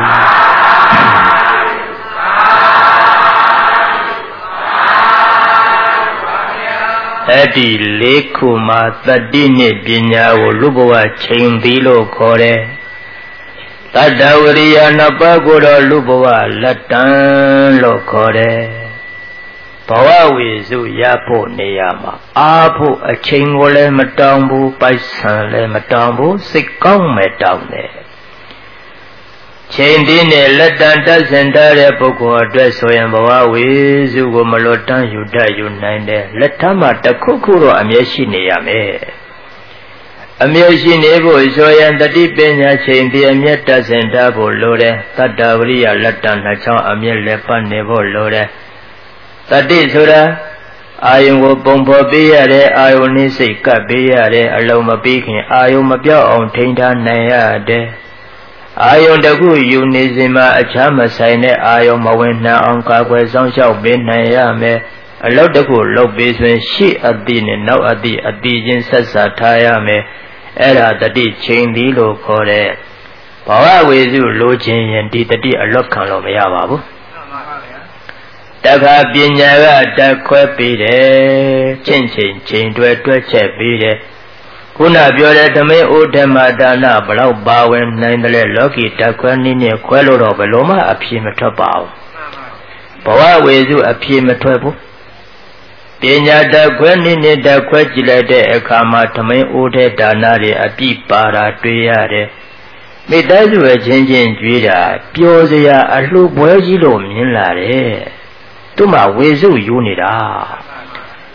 အဲ့ဒီလေးခုမှာတတိနဲ့ပညာကိုလူဘဝချိန်ပြီးလို့ခေါ်တယ်တတ္တဝရိယနှစ်ပါးကိုတော့လူဘဝလက်တန်းလို့ခေါ်တယ်ဘဝဝေစုရဖို့နေရာမှာအားဖို့အချိန်ကိုလည်းမတောင်းဘူးပိုက်ဆံလည်းမတောင်းဘူးစိတ်ကောင်းမဲ့တောင်းတယ်ချိန်ဒီနဲ့လက်တန်းတက်စင်တဲ့ပုဂ္ဂိုလ်အတွက်ဆိုရင်ဘဝဝေစုကိုမလွတ်တမ်းယူတတ်ယူနိုင်တယ်လက်ထမှာတစ်ခုခုတော့အမြဲရှိနေရမယ်အမြဲရှိနေဖို့ဆိုရင်တတိပညာချိန်ဒီအမြဲတက်စင်တတ်ဖို့လိုတယ်တတ္တဝရိယလက်တန်းနှစ်ချောင်းအမြဲလက်ပတ်နေဖို့လိုတယ်တတိဆိုတာအာယုံကိုပုံဖော်ပေးရတယ်အာယုံနှိစိတ်ကပ်ပေးရတယ်အလုံးမပြီးခင်အာယုံမပြောက်အောင်ထိန်းထားနိုင်ရတယ်အာယုံတစ်ခုယူနေစဉ်မှာအခြားမဆိုင်တဲ့အာယုံမဝင်နှံအောင်ကာကွယ်ဆောင်ရှောက်ပေးနိုင်ရမယ်အလုပ်တစ်ခုလုပ်ပေးဆိုရင်ရှေ့အတိနဲ့နောက်အတိအတိချင်းဆက်ဆက်ထားရမယ်အဲ့ဒါတတိချိန်သည်လို့ခေါ်တဲ့ဘဝဝေစုလိုချင်ရင်ဒီတတိအလွတ်ခံလို့မရပါဘူးတခါပညာကတက်ခွဲပြီးတယ်ချင်းချင်းချိန်တွဲတွဲချက်ပြီးတယ်ခုနပြောတဲ့ဓမင်းဥဒ္ဓမဒါနဘလောက်ပါဝင်နိုင်တယ်လောကီတက်ခွဲနည်းနဲ့ခွဲလို့တော့ဘယ်လိုမှအပြေမထွက်ပါဘူးဘဝဝေစုအပြေမထွက်ဘူးပညာတက်ခွဲနည်းနဲ့တက်ခွဲကြည့်လိုက်တဲ့အခါမှာဓမင်းဥဒ္ဓဒါနတွေအပြည့်ပါတာတွေ့ရတယ်မိသားစုရဲ့ချင်းချင်းကြွေးတာပျော်စရာအလှပွဲကြီးလို့မြင်လာတယ်သူ့မှာဝေစုယူနေတာ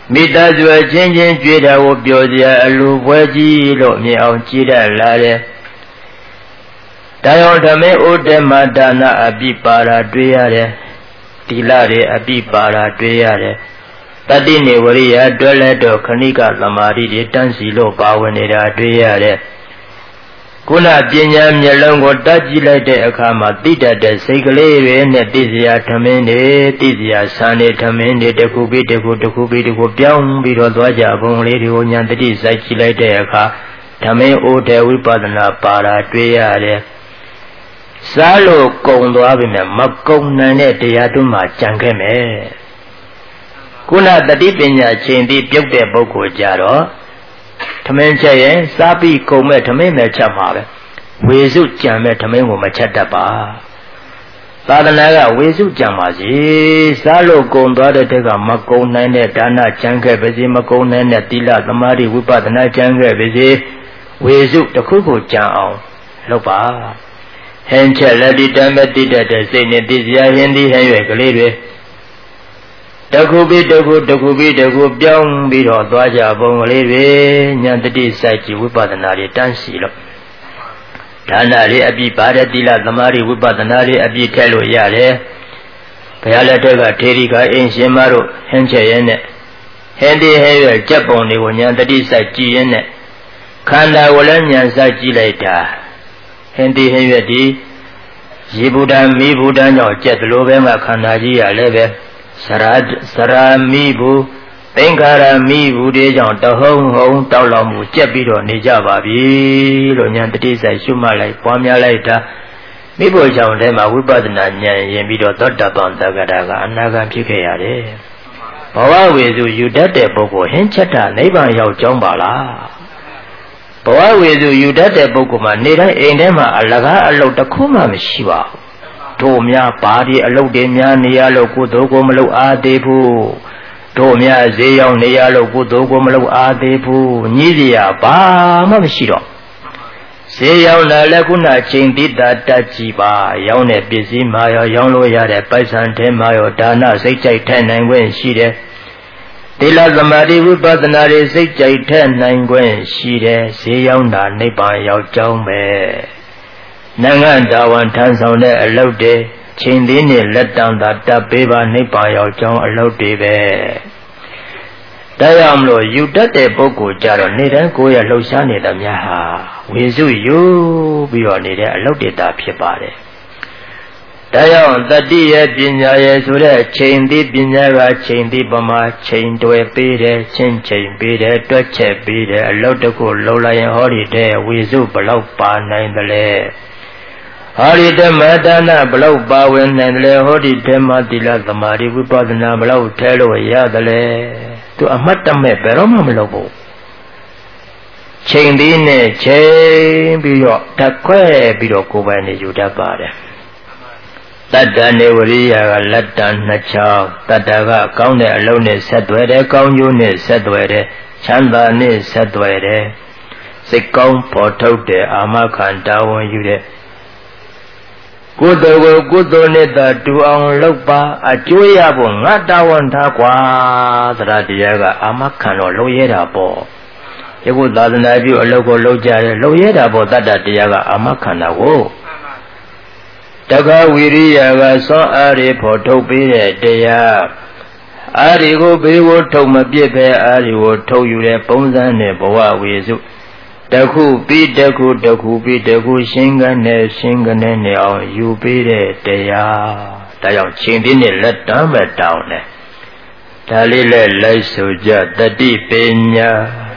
မိသားစုအချင်းချင်းကြွေးတာကိုပြောစရာအလိုပွဲကြီးလို့မြင်အောင်ကြည်တတ်လာတယ်။ဒါကြောင့်ဓမ္မေဥဒ္ဓမဒါနအပိပါရာတွေ့ရတယ်။တိလတွေအပိပါရာတွေ့ရတယ်။တတိနေဝရိယတွဲလဲတော့ခဏိကသမာဓိတွေတန်းစီလို့ပါဝင်နေတာတွေ့ရတယ်။ခုနပညာမျက်လုံးကိုတတ်ကြည့်လိုက်တဲ့အခါမှာသိတတ်တဲ့စိတ်ကလေးတွေနဲ့သိစရာထမင်းတွေသိစရာဆန်းတွေထမင်းတွေတစ်ခုပြီးတစ်ခုတစ်ခုပြီးတစ်ခုပြောင်းပြီးတော့သွားကြပုံလေးတွေကိုဉာဏ်တတိစိုက်ကြည့်လိုက်တဲ့အခါထမင်းအိုတဲ့ဝိပဿနာပါတာတွေ့ရတယ်။စားလို့ကုံသွားပြီမဲ့မကုံနိုင်တဲ့တရားတို့မှကြံခဲ့မယ်။ခုနတတိပညာချိန်ပြီးပြုတ်တဲ့ပုဂ္ဂိုလ်ကြတော့ထမင်းချက်ရင်စားပြီးကုန်မဲ့ထမင်းမဲ့ချက်မှာပဲဝေစုကြံမဲ့ထမင်းကိုမချက်တတ်ပါသာသနာကဝေစုကြံပါစီစားလို့ကုန်သွားတဲ့တက်ကမကုန်နိုင်တဲ့ဒါနကြံခဲ့ပါစီမကုန်နိုင်တဲ့သီလသမာဓိဝိပဿနာကြံခဲ့ပါစီဝေစုတစ်ခုကိုကြံအောင်လုပ်ပါဟင်းချက်လက်ဒီတမ်းမဲ့တိတတ်တဲ့စိတ်နဲ့သိစရာဟင်းဒီဟဲ့ရွယ်ကလေးတွေတခုပြီးတခုတခုပြီးတခုပြောင်းပြီးတော့သွားကြပုံကလေးတွေဉာဏ်တတိစိုက်ကြည့်ဝိပဿနာတွေတန်းစီလို့ဒါနတွေအပြည့်ပါတဲ့သီလသမာဓိဝိပဿနာတွေအပြည့်ထည့်လို့ရတယ်ဘုရားလက်ထက်ကထေရီကအင်းရှင်မတို့ဟင်းချက်ရဲနဲ့ဟင်းဒီဟဲရဲ့ကြက်ပုံတွေကိုဉာဏ်တတိစိုက်ကြည့်ရင်းနဲ့ခန္ဓာကိုလည်းဉာဏ်စိုက်ကြည့်လိုက်တာဟင်းဒီဟဲရဲ့ဒီရေဘူတံမိဘူတံကြောင့်ကြက်သလိုပဲမှခန္ဓာကြီးရလည်းပဲစရာစရာမိဘူးသင်္ခါရမိဘူးတွေကြောင့်တဟုံဟုံတောက်လောင်မှုကြက်ပြီးတော့နေကြပါပြီလို့ဉာဏ်တတိဆိုင်ရှုမှတ်လိုက်ပွားများလိုက်တာမိဖို့ကြောင့်တည်းမှာဝိပဿနာဉာဏ်ရင်ပြီးတော့သောတပန်တက္ကတာကအနာဂံဖြစ်ခဲ့ရတယ်ဘဝဝေစုယူတတ်တဲ့ပုဂ္ဂိုလ်ဟင်းချက်တာနိဗ္ဗာန်ရောက်ကြောင်းပါလားဘဝဝေစုယူတတ်တဲ့ပုဂ္ဂိုလ်မှာနေတိုင်းအိမ်ထဲမှာအလကားအလုပ်တစ်ခုမှမရှိပါဘူးတို့များပါဒီအလုတ်တွေများနေရလို့ကုသိုလ်ကိုမလုပ်အားသေးဘူးတို့များဈေးရောက်နေရလို့ကုသိုလ်ကိုမလုပ်အားသေးဘူးညည်းစရာဘာမှမရှိတော့ဈေးရောက်လာလည်းခုနချိန်တိတာတက်ကြည့်ပါရောင်းတဲ့ပစ္စည်းမှာရောရောင်းလို့ရတဲ့ပိုက်ဆံထဲမှာရောဒါနစိတ်ကြိုက်ထိုက်နိုင်ခွင့်ရှိတယ်သီလသမာဓိဝိပဿနာတွေစိတ်ကြိုက်ထိုက်နိုင်ခွင့်ရှိတယ်ဈေးရောက်တာနိဗ္ဗာန်ရောက်ကြောင်းပဲနိုင်ငံတော်ဝန်ထမ်းဆောင်တဲ့အလုပ်တွေချိန်သေးနဲ့လက်တံသာတပ်ပေးပါနိဗ္ဗာန်ရောက်ကြောင်းအလုပ်တွေပဲဒါကြောင့်မလို့ယူတတ်တဲ့ပုဂ္ဂိုလ်ကြတော့နေ့တိုင်းကိုယ်ရလှုပ်ရှားနေတာများဟာဝေစုယူပြီးတော့နေတဲ့အလုပ်တွေတာဖြစ်ပါတယ်ဒါကြောင့်တတိယပညာရဲ့ဆိုတဲ့ချိန်သေးပညာကချိန်သေးပမာချိန်တွယ်ပေးတယ်ချင်းချိန်ပေးတယ်တွက်ချက်ပေးတယ်အလုပ်တစ်ခုလှုပ်လိုက်ရင်ဟောဒီတဲ့ဝေစုဘလောက်ပါနိုင်တယ်လဲဟောဒီဓမ္မဒါနဘလောက်ပါဝင်နိုင်တယ်လဲဟောဒီဓမ္မသီလသမာဓိဝိပဿနာဘလောက်ထဲလို့ရတယ်လဲသူအမှတ်တမဲ့ဘယ်တော့မှမလုပ်ဘူးချိန်သေးနဲ့ချိန်ပြီးတော့တက်ခွဲပြီးတော့ကိုယ်ပိုင်နေယူတတ်ပါတယ်တတ္တနေဝရိယကလက်တံနှစ်ချောင်းတတ္တကကောင်းတဲ့အလုံးနဲ့ဆက်သွယ်တယ်ကောင်းကျိုးနဲ့ဆက်သွယ်တယ်ချမ်းသာနဲ့ဆက်သွယ်တယ်စိတ်ကောင်းပေါ်ထုတ်တဲ့အာမခံတာဝန်ယူတဲ့ကုသိုလ်ကိုကုသိုလ်နဲ့သာတူအောင်လုပ်ပါအကျိုးရဖို့ငါတာဝန်ထားကွာသရတရားကအာမခံတော့လုပ်ရတာပေါ့ဒီကုသာသနာပြုအလုပ်ကိုလုပ်ကြတယ်လုပ်ရတာပေါ့တတ္တတရားကအာမခံတာကိုတက္ကဝိရိယကစွမ်းအားတွေဖို့ထုတ်ပေးတဲ့တရားအားဒီကိုဘေးကိုထုတ်မပြစ်ပဲအားဒီကိုထုတ်ယူတဲ့ပုံစံနဲ့ဘဝဝေစုတခုပြီးတခုတခုပြီးတခုရှင်းကနေရှင်းကနေနေအောင်ယူပေးတဲ့တရားဒါကြောင့်ချိန်တင်းနဲ့လက်တမ်းပဲတောင်းတယ်ဒါလေးလည်းလိုက်ဆိုကြတတိပညာ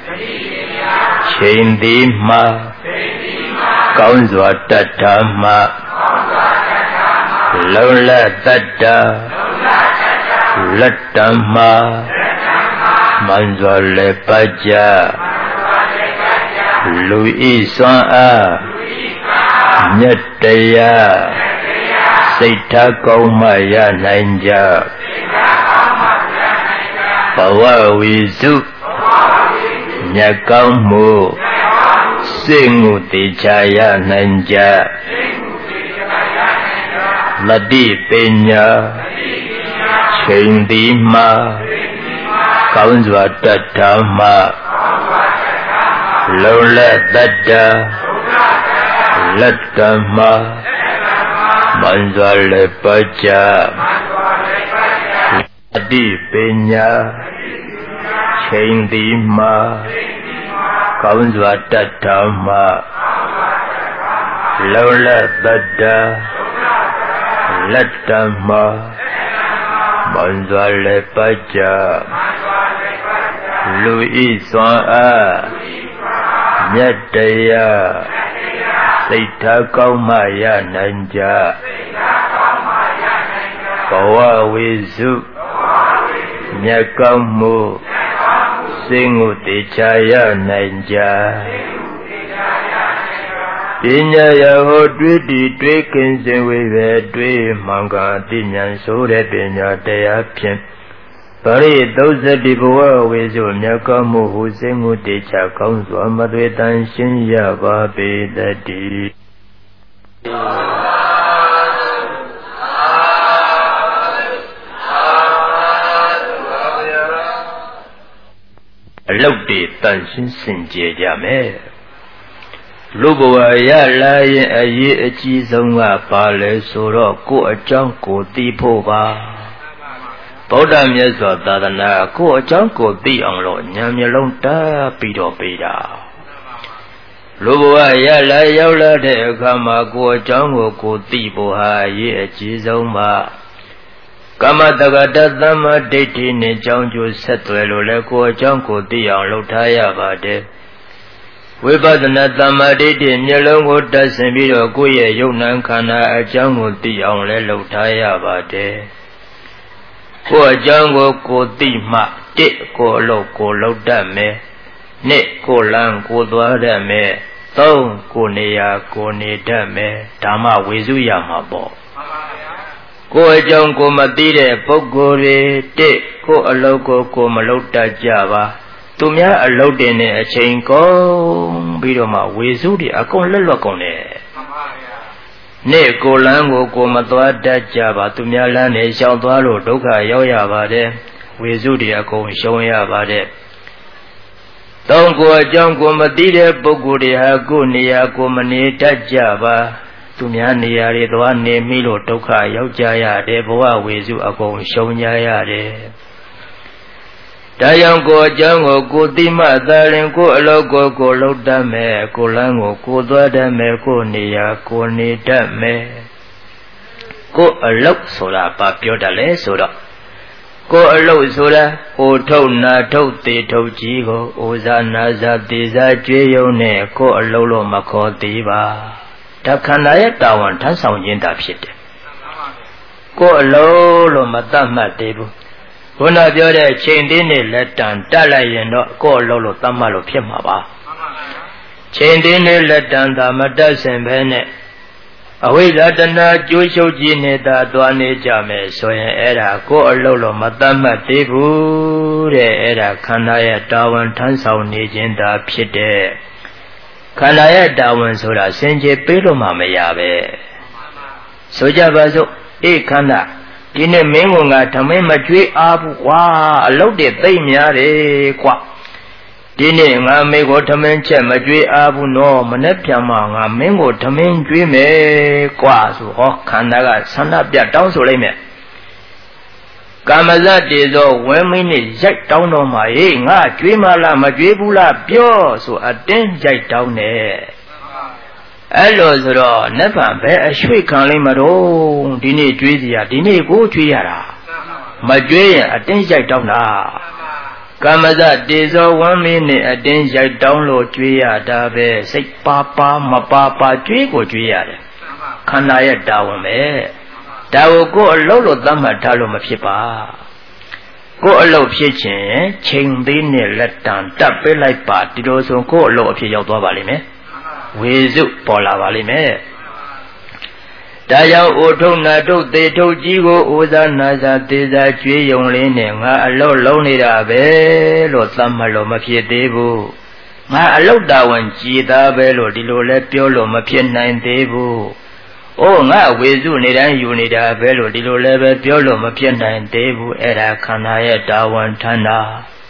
ချိန်သည်မှာကောင်းစွာတတ်တာမှာလုံလတတ္တလက်တမ်းမှာမှန်စွာလည်းပတ်ကြလူဤစွမ်းအားမြတ်တရားစိတ်ထားကောင်းမှရနိုင်ကြဘဝဝိစုမြတ်ကောင်းမှုစိတ်ငုတေချာရနိုင်ကြမတိပညာချိန်သည်မှာကောင်းစွာတတ်တာမှလုံလက်တတ်တာလက်ကမှမန်စွာလည်းပကြအတိပညာချိန်ဒီမှာကောင်းစွာတတ်တာမှလုံလက်တတ်တာလက်ကမှမန်စွာလည်းပကြလူဤစွမ်းအားမြတ်တရားစိတ်ထားကောင်းမှရနိုင်ကြဘဝဝိစုမြတ်ကောင်းမှုစိတ်ငုတေချာရနိုင်ကြပညာရဟောတွေ့တည်တွေ့ကင်းစင်ဝေပဲတွေ့မှန်ကန်သိဉာဏ်ဆိုတဲ့ပညာတရားဖြင့်ပရိသုဇတိဘဝဝိစုမြတ်ကောင်းမှုဟုစိတ်ငုတေချာကောင်းစွာမသွေတန်ရှင်းရပါပေတည်းအလုတ်တွေတန်ရှင်းစင်ကြယ်ကြမယ်လူဘဝရလာရင်အရေးအကြီးဆုံးကပါလဲဆိုတော့ကိုယ်အကြောင်းကိုသိဖို့ပါဗုဒ္ဓမြတ်စွာသာသနာကိုယ်အကြောင်းကိုသိအောင်လို့ဉာဏ်မျက်လုံးတားပြီးတော့ပေးတာလူဘဝရလာရောက်လာတဲ့အခါမှာကိုယ်အကြောင်းကိုကိုသိဖို့ဟာအရေးအကြီးဆုံးပါကမ္မတက္ကတသမ္မာဒိဋ္ဌိနဲ့ကြောင်းကျိုးဆက်သွယ်လို့လဲကိုယ်အကြောင်းကိုသိအောင်လုပ်ထားရပါတယ်ဝိပဿနာသမ္မာဒိဋ္ဌိမျက်လုံးကိုတတ်ဆင်ပြီးတော့ကိုယ့်ရဲ့ယုံနာခန္ဓာအကြောင်းကိုသိအောင်လဲလုပ်ထားရပါတယ်ကိုယ်အကြောင်းကိုကိုသိမှတစ်ကိုအလုပ်ကိုလုပ်တတ်မယ်နှစ်ကိုလမ်းကိုသွားတတ်မယ်သုံးကိုနေရာကိုနေတတ်မယ်ဒါမှဝေစုရမှာပေါ့ကိုယ်အကြောင်းကိုမသိတဲ့ပုဂ္ဂိုလ်တွေတစ်ကိုအလုပ်ကိုကိုမလုပ်တတ်ကြပါသူများအလုပ်တင်တဲ့အချိန်ကုန်ပြီးတော့မှဝေစုတွေအကုန်လက်လွတ်ကုန်တယ်နေ့ကိုလမ်းကိုကိုမသွားတတ်ကြပါသူများလမ်းနေရှောင်သွားလို့ဒုက္ခရောက်ရပါတယ်ဝေစုတွေအကုန်ရှုံးရပါတယ်သုံးကိုအကြောင်းကိုမသိတဲ့ပုဂ္ဂိုလ်တွေဟာကိုနေရာကိုမနေတတ်ကြပါသူများနေရာတွေသွားနေမိလို့ဒုက္ခရောက်ကြရတယ်ဘဝဝေစုအကုန်ရှုံးကြရတယ်ဒါကြောင့်ကိုအကြောင်းကိုကိုသိမှသာရင်ကိုအလုပ်ကိုကိုလုပ်တတ်မယ်ကိုလမ်းကိုကိုသွားတတ်မယ်ကိုနေရာကိုနေတတ်မယ်ကိုအလုပ်ဆိုတာဘာပြောတတ်လဲဆိုတော့ကိုအလုပ်ဆိုတာအိုထုတ်နာထုတ်သေးထုတ်ကြီးကိုအိုစားနာစားသေးစားကြွေးရုံနဲ့ကိုအလုပ်လို့မခေါ်သေးပါဒါခန္ဓာရဲ့တာဝန်ထမ်းဆောင်ခြင်းတာဖြစ်တယ်ကိုအလုပ်လို့မတတ်မှတ်သေးဘူးခုနပြောတဲ့ချိန်တင်းနဲ့လက်တံတက်လိုက်ရင်တော့ကိုယ်လုံးလို့သတ်မှတ်လို့ဖြစ်မှာပါချိန်တင်းနဲ့လက်တံသာမတက်စင်ပဲနဲ့အဝိဇ္ဇာတဏှာကျိုးရှုပ်ကြီးနေတာသွားနေကြမယ်ဆိုရင်အဲ့ဒါကိုယ်အလုံးလို့မသတ်မှတ်သေးဘူးတဲ့အဲ့ဒါခန္ဓာရဲ့တာဝန်ထမ်းဆောင်နေခြင်းသာဖြစ်တဲ့ခန္ဓာရဲ့တာဝန်ဆိုတာစင်ကြယ်ပေးလို့မှမရပဲဆိုကြပါစို့အေးခန္ဓာဒီနေ့မင်းကငါထမင်းမကြွေးအားဘူးကွာအလုပ်တွေသိမ့်များတယ်ကွာဒီနေ့ငါမေကိုထမင်းချက်မကြွေးအားဘူးနော်မနေ့ပြန်မှငါမင်းကိုထမင်းကြွေးမယ်ကွာဆိုဟောခန္ဓာကဆန္ဒပြတောင်းဆိုလိုက်မယ်ကာမဇတ်တေသောဝဲမင်းနဲ့ရိုက်တောင်းတော့မှဟေးငါကြွေးမလားမကြွေးဘူးလားပြောဆိုအတင်းရိုက်တောင်းတယ်အဲ့လိုဆိုတော့နတ်ဗံပဲအရွှေ့ခံလိုက်မတော့ဒီနေ့ကြွေးစီရဒီနေ့ကိုကြွေးရတာမကြွေးရင်အတင်းရိုက်တောင်းတာကာမဇတေဇောဝမ်းမင်းနဲ့အတင်းရိုက်တောင်းလို့ကြွေးရတာပဲစိတ်ပါပါမပါပါကြွေးကိုကြွေးရတယ်ခန္ဓာရဲ့တာဝန်ပဲဒါကိုကိုယ်အလုပ်လို့သတ်မှတ်ထားလို့မဖြစ်ပါကိုယ်အလုပ်ဖြစ်ခြင်းချိန်သေးနဲ့လက်တံတက်ပေးလိုက်ပါဒီလိုဆိုကိုယ်အလုပ်အဖြစ်ရောက်သွားပါလိမ့်မယ်ဝေစုပေါ်လာပါလိမ့်မယ်ဒါကြောင့်အိုထုံနာထုတ်သေးထုတ်ကြီးကိုအိုစားနာစားသေးစားကြွေးယုံလေးနဲ့ငါအလုပ်လုံးနေတာပဲလို့သတ်မှတ်လို့မဖြစ်သေးဘူးငါအလုပ်တာဝန်ကြည်သားပဲလို့ဒီလိုလဲပြောလို့မဖြစ်နိုင်သေးဘူးအိုးငါဝေစုနေတိုင်းယူနေတာပဲလို့ဒီလိုလဲပဲပြောလို့မဖြစ်နိုင်သေးဘူးအဲ့ဒါခန္ဓာရဲ့တာဝန်ထမ်းတာ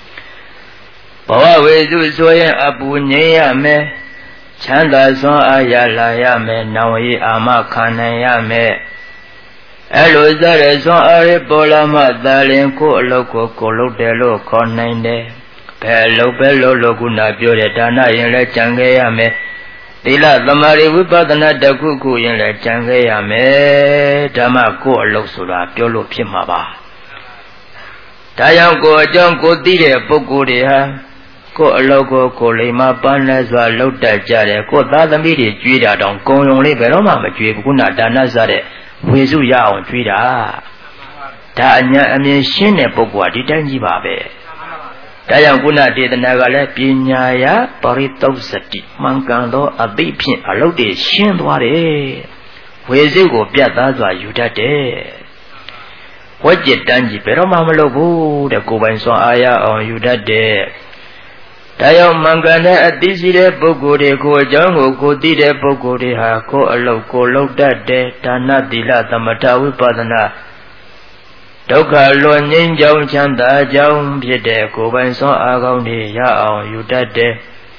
ဘဝဝေစုဆိုရင်အပူငြိမ်းရမယ်ချမ်းသာစွမ်းအားရလာရမယ်နောင်ရီအာမခံနိုင်ရမယ်အဲ့လိုစတဲ့စွမ်းအားရပေါ်လာမှသာလင်ကိုအလုပ်ကိုကိုလုပ်တယ်လို့ခေါ်နိုင်တယ်ဘယ်လုပ်ပဲလုပ်လို့ခုနပြောတဲ့ဒါနရင်လည်းကြံခဲ့ရမယ်သီလသမာဓိဝိပဿနာတခုခုရင်လည်းကြံခဲ့ရမယ်ဓမ္မကိုအလုပ်ဆိုတာပြောလို့ဖြစ်မှာပါဒါကြောင့်ကိုအကြောင်းကိုသိတဲ့ပုဂ္ဂိုလ်တွေဟာကိုအလုပ်ကိုကိုလိမ္မာပန်းလဲစွာလုပ်တတ်ကြတယ်ကိုသားသမီးတွေကြွေးတာတောင်ကုံယုံလေးဘယ်တော့မှမကြွေးဘူးခုနဒါနစတဲ့ဝေစုရအောင်ကြွေးတာဒါအညာအမြင်ရှင်းတဲ့ပုဂ္ဂိုလ်ကဒီတိုင်းကြီးပါပဲဒါကြောင့်ခုနဒေသနာကလည်းပညာယပရိသုစတိမှန်ကန်သောအသိဖြင့်အလုပ်တွေရှင်းသွားတယ်ဝေစုကိုပြတ်သားစွာယူတတ်တယ်ဝတ်จิตတန်းကြီးဘယ်တော့မှမလုပ်ဘူးတဲ့ကိုယ်ပိုင်စွမ်းအားရအောင်ယူတတ်တယ်ဒါကြောင့်မှန်ကန်တဲ့အသိရှိတဲ့ပုဂ္ဂိုလ်တွေကိုအကြောင်းကိုကိုသိတဲ့ပုဂ္ဂိုလ်တွေဟာကိုယ်အလုပ်ကိုလုပ်တတ်တယ်ဒါနသီလသမထဝိပဿနာဒုက္ခလွန်ငြိမ်းချမ်းချမ်းသာကြောင်းဖြစ်တဲ့ကိုယ်ပိုင်စွမ်းအားကောင်းတွေရအောင်ယူတတ်တယ်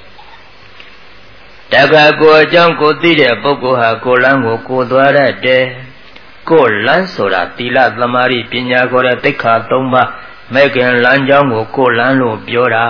တခါကိုအကြောင်းကိုသိတဲ့ပုဂ္ဂိုလ်ဟာကိုယ်လမ်းကိုကိုသွားတတ်တယ်ကိုယ်လမ်းဆိုတာသီလသမာဓိပညာခေါ်တဲ့သိက္ခာ၃ပါးမဲ့ခင်လမ်းကြောင်းကိုကိုယ်လမ်းလို့ပြောတာ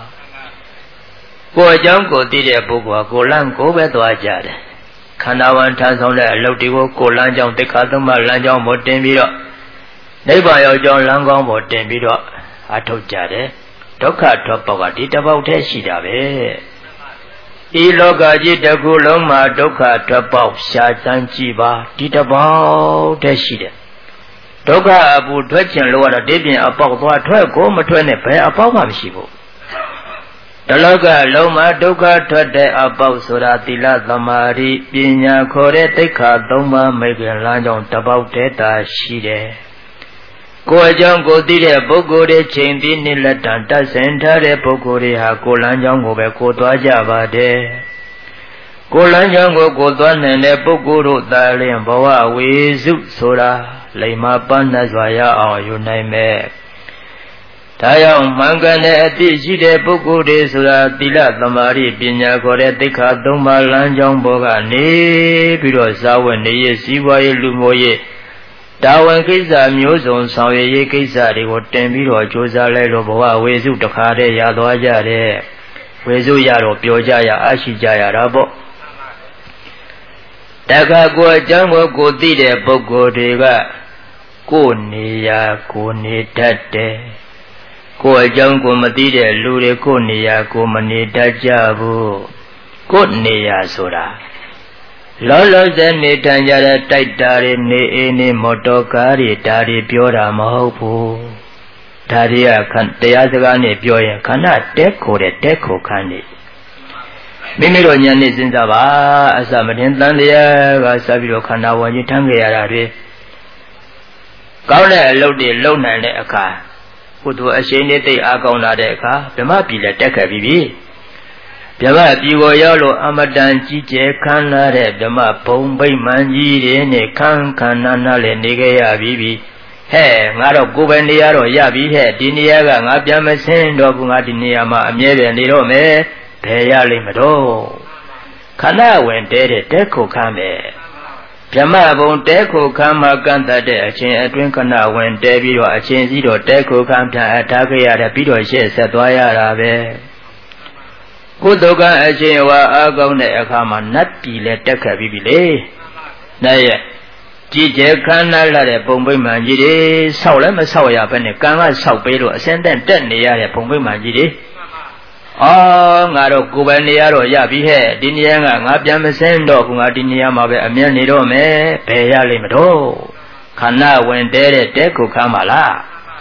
ကိုယ်အကြောင်းကိုသိတဲ့ပုဂ္ဂိုလ်ကကိုယ်လမ်းကိုပဲသွားကြတယ်ခန္ဓာဝန်ထမ်းဆောင်တဲ့အလုပ်တွေကိုကိုယ်လမ်းကြောင်းသိက္ခာသုံးပါးလမ်းကြောင်းပေါ်တင်ပြီးတော့နိဗ္ဗာန်ရောက်ကြောင်းလမ်းကောင်းပေါ်တင်ပြီးတော့အထုတ်ကြတယ်ဒုက္ခထွက်ပေါက်ကဒီတစ်ပေါက်တည်းရှိတာပဲဤလောကကြီးတစ်ခုလုံးမှာဒုက္ခထွက်ပေါက်ရှားစမ်းကြည့်ပါဒီတစ်ပေါက်တည်းရှိတယ်ဒုက္ခအပူထွက်ခြင်းလို့ကတော့ဒီပြင်အပေါက်သွားထွက်ကိုမထွက်နဲ့ဘယ်အပေါက်မှမရှိဘူးတလောကလုံးမှာဒုက္ခထွက်တဲ့အပေါက်ဆိုတာသီလသမာဓိပညာခေါ်တဲ့သိက္ခာ၃ပါးမိခင်လမ်းကြောင်းတစ်ပေါက်တည်းသာရှိတယ်ကိုယ်အကြောင်းကိုသိတဲ့ပုဂ္ဂိုလ်တွေချိန်ပြီးနှစ်လက်တန်တတ်ဆင်ထားတဲ့ပုဂ္ဂိုလ်တွေဟာကိုယ်လမ်းကြောင်းကိုပဲကိုသွားကြပါတယ်ကိုယ်လမ်းကြောင်းကိုကိုသွားနိုင်တဲ့ပုဂ္ဂိုလ်တို့သာလျှင်ဘဝဝေစုဆိုတာလိမ္မာပန်းနဲ့စွာရအောင်ယူနိုင်မယ်ဒါကြောင့်မှန်ကန်တဲ့အသိရှိတဲ့ပုဂ္ဂိုလ်တွေဆိုတာသီလသမာဓိပညာခေါ်တဲ့သိက္ခာ၃ပါးလမ်းကြောင်းပေါ်ကနေပြီးတော့ဇာဝနေရစီးပွားရေးလူမျိုးရေးတာဝန်ကိစ္စမျိုးစုံဆောင်ရွက်ရေးကိစ္စတွေကိုတင်ပြီးတော့ကြိုးစားလိုက်လို့ဘဝဝေစုတခါတည်းရသွားကြတယ်ဝေစုရတော့ပြောကြရအရှိကြရတာပေါ့တခါကိုအကြောင်းကိုကိုသိတဲ့ပုဂ္ဂိုလ်တွေကကိုနေရာကိုနေတတ်တယ်ကိုအကြောင်းကိုမသိတဲ့လူတွေကိုနေရာကိုမနေတတ်ကြဘူးကိုနေရာဆိုတာလောလောဆယ်နေထိုင်ကြတဲ့တိုက်တာတွေနေအေးနေမော်တော်ကားတွေဒါတွေပြောတာမဟုတ်ဘူးဒါတွေကခန္ဓာတရားစကားနဲ့ပြောရင်ခန္ဓာတက်ခိုတဲ့တက်ခိုခန်းနေမိမိတို့ညာနေစဉ်းစားပါအစမတင်တန်တရားကစပြီးတော့ခန္ဓာဝင်ကြီးထမ်းကြရတာတွေကောင်းတဲ့အလုပ်တွေလုပ်နိုင်တဲ့အခါကုသိုလ်အရှိန်တွေတိတ်အားကောင်းလာတဲ့အခါဓမ္မပြည်လည်းတက်ခဲ့ပြီးပြီဓမ္မပြည်ကိုရောက်လို့အမတန်ကြီးကျယ်ခမ်းနားတဲ့ဓမ္မဘုံဗိမာန်ကြီးတွေနဲ့ခမ်းခမ်းနားနားလည်းနေခဲ့ရပြီးပြီဟဲ့ငါတော့ကိုယ်ပဲနေရတော့ရပြီဟဲ့ဒီနေရာကငါပြန်မဆင်းတော့ဘူးငါဒီနေရာမှာအမြဲတမ်းနေတော့မယ်ဘယ်ရလိမ့်မတော့ခန္ဓာဝင်တဲတဲ့တဲခုခမ်းမယ်ဓမ္မဘုံတဲခုခမ်းမှာကန့်တတ်တဲ့အချင်းအတွင်းခဏဝင်တဲပြီးတော့အချင်းစီတော့တဲခုခမ်းပြန်အထားခဲ့ရတယ်ပြီးတော့ရှေ့ဆက်သွားရတာပဲကုသိုလ်ကအချင်းဝါအားကောင်းတဲ့အခါမှာနတ်ပြည်လည်းတက်ခဲ့ပြီးပြီလေ။နိုင်ရဲ့ကြည်ကျဲခမ်းနားလာတဲ့ဘုံဗိမာန်ကြီးတွေဆောက်လည်းမဆောက်ရဘဲနဲ့ကံကဆောက်ပေးလို့အစင်းတက်တက်နေရတဲ့ဘုံဗိမာန်ကြီးတွေအော်ငါတော့ကိုယ်ပဲနေရတော့ရပြီဟဲ့ဒီနေရာကငါပြန်မစင်းတော့ဘူးငါဒီနေရာမှာပဲအမြဲနေတော့မယ်ဘယ်ရလိမ့်မတော့ခန္ဓာဝင်တဲတဲ့တဲခုခမ်းပါလား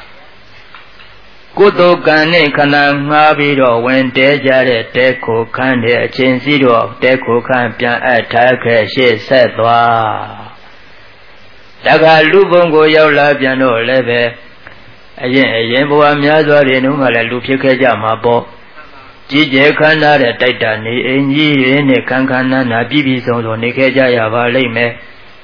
ကုသိုလ်ကံနဲ့ခန္ဓာငှားပြီးတော့ဝင်တဲကြတဲ့တဲခုခမ်းတဲ့အချင်းစီတော့တဲခုခမ်းပြန်အပ်ထားခဲ့ရှေ့ဆက်သွားတခါလူဘုံကိုရောက်လာပြန်တော့လည်းပဲအရင်အရင်ဘဝများစွာတွေနှုံးကလည်းလူဖြစ်ခဲ့ကြမှာပေါ့ကြည်ကျဲခန္ဓာတဲ့တိုက်တာနေအင်ကြီးရင်းနဲ့ခန်းခန်းနာနာပြည်ပြည်စုံစုံနေခဲ့ကြရပါလိမ့်မယ်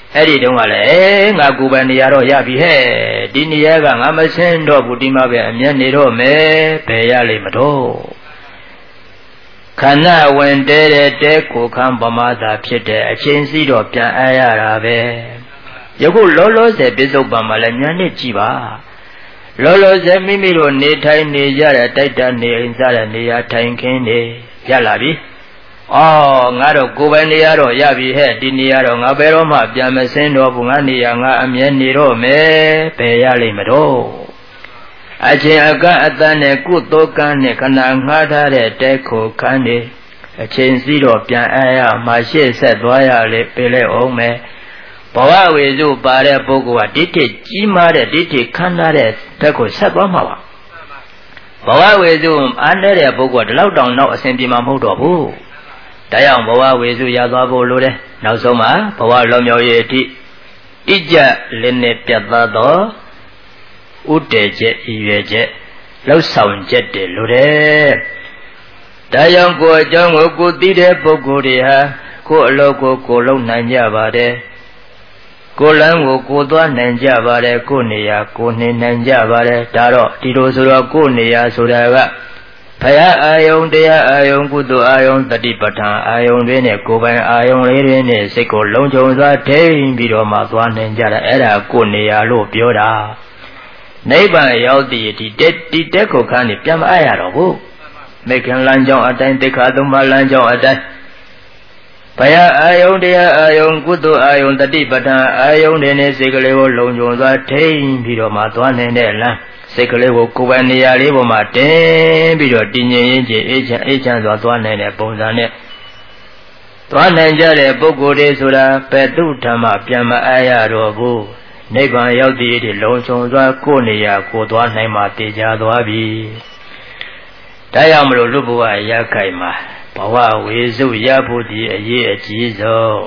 အဲ့ဒီတုန်းကလည်းငါကိုယ်ပိုင်နေရာတော့ရပြီဟဲ့ဒီနေရာကငါမဆင်းတော့ဘူးဒီမှာပဲအမျက်နေတော့မယ်ဘယ်ရလိမ့်မတော့ခန္ဓာဝင်တဲတဲ့တဲကိုခံပမာသာဖြစ်တဲ့အချင်းစီတော့ပြန်အားရတာပဲယခုလောလောဆယ်ပြစ္ဆုတ်ပံမှာလည်းညာနဲ့ကြည်ပါလောလောဆယ်မိမိတို့နေထိုင်နေကြတဲ့တိုက်တနေအိမ်စားတဲ့နေရာထိုင်ခင်းနေရလာပြီအော်ငါတော့ကိုယ်ပိုင်နေရာတော့ရပြီဟဲ့ဒီနေရာတော့ငါဘယ်တော့မှပြန်မစင်းတော့ဘူးငါနေရာငါအမြဲနေတော့မယ်ဘယ်ရလိမ့်မတော့အချင်းအကအတန်းနဲ့ကုသိုလ်ကံနဲ့ခဏငှားထားတဲ့တဲခိုခန်းနေအချင်းစီတော့ပြန်အားရမှရှေ့ဆက်သွားရလေပြေးလဲအောင်မယ်ဘဝဝေစုပါတဲ့ပုဂ္ဂိုလ်ကဒိဋ္ဌိကြီးမားတဲ့ဒိဋ္ဌိခန္ဓာတဲ့တက်ကိုဆက်သွားမှာပါဘဝဝေစုအားနေတဲ့ပုဂ္ဂိုလ်ကဒီလောက်တောင်နောက်အစဉ်ပြေမှာမဟုတ်တော့ဘူးဒါကြောင့်ဘဝဝေစုရသွားဖို့လိုတယ်နောက်ဆုံးမှာဘဝလွန်မြောက်ရေးအထိဣကြလည်းနဲ့ပြတ်သားသောဥတည်ချက်ဤရွယ်ချက်လောက်ဆောင်ချက်တည်းလိုတယ်ဒါကြောင့်ကိုယ်အကြောင်းကိုကိုသိတဲ့ပုဂ္ဂိုလ်တွေဟာကိုယ်အလုပ်ကိုကိုယ်လုပ်နိုင်ကြပါတယ်ကိုယ်လမ်းကိုကိုယ်သွားနိုင်ကြပါတယ်ကိုယ်နေရာကိုယ်နေနိုင်ကြပါတယ်ဒါတော့ဒီလိုဆိုတော့ကိုယ်နေရာဆိုတာကဘုရားအာယုံတရားအာယုံကုသိုလ်အာယုံတတိပဋ္ဌာန်အာယုံတွေနဲ့ကိုယ်ပိုင်အာယုံလေးတွေနဲ့စိတ်ကိုလုံးချုံစွာထိန်းပြီးတော့မှသွားနိုင်ကြတာအဲ့ဒါကိုယ်နေရာလို့ပြောတာနိဗ္ဗာန်ရောက်တည်ဒီတက်ဒီတက်ကိုခန်းနေပြန်မအားရတော့ဘူးမေခင်လမ်းကြောင်းအတိုင်းသိက္ခာသုံးပါးလမ်းကြောင်းအတိုင်းဘုရားအာယုံတရားအာယုံကုသိုလ်အာယုံတတိပဋ္ဌာန်အာယုံတွေနဲ့စိတ်ကလေးကိုလုံခြုံစွာထိန်းပြီးတော့မှသွားနိုင်တဲ့လမ်းစိတ်ကလေးကိုကိုယ်ပိုင်နေရာလေးပေါ်မှာတင်းပြီးတော့တည်ငြိမ်ရင်ချင်းအေးချမ်းအေးချမ်းစွာသွားနိုင်တဲ့ပုံစံနဲ့သွားနိုင်ကြတဲ့ပုဂ္ဂိုလ်တွေဆိုတာဘယ်သူဓမ္မပြန်မအားရတော့ဘူးနိဗ္ဗာန်ရောက်တည်တဲ့လုံခြုံစွာကိုယ်နေရာကိုသွားနိုင်မှတည်ကြသွားပြီဒါကြောင့်မလို့လူဘဝရခိုင်မှာဘဝဝေစုရဖို့ဒီအရေးအကြီးဆုံး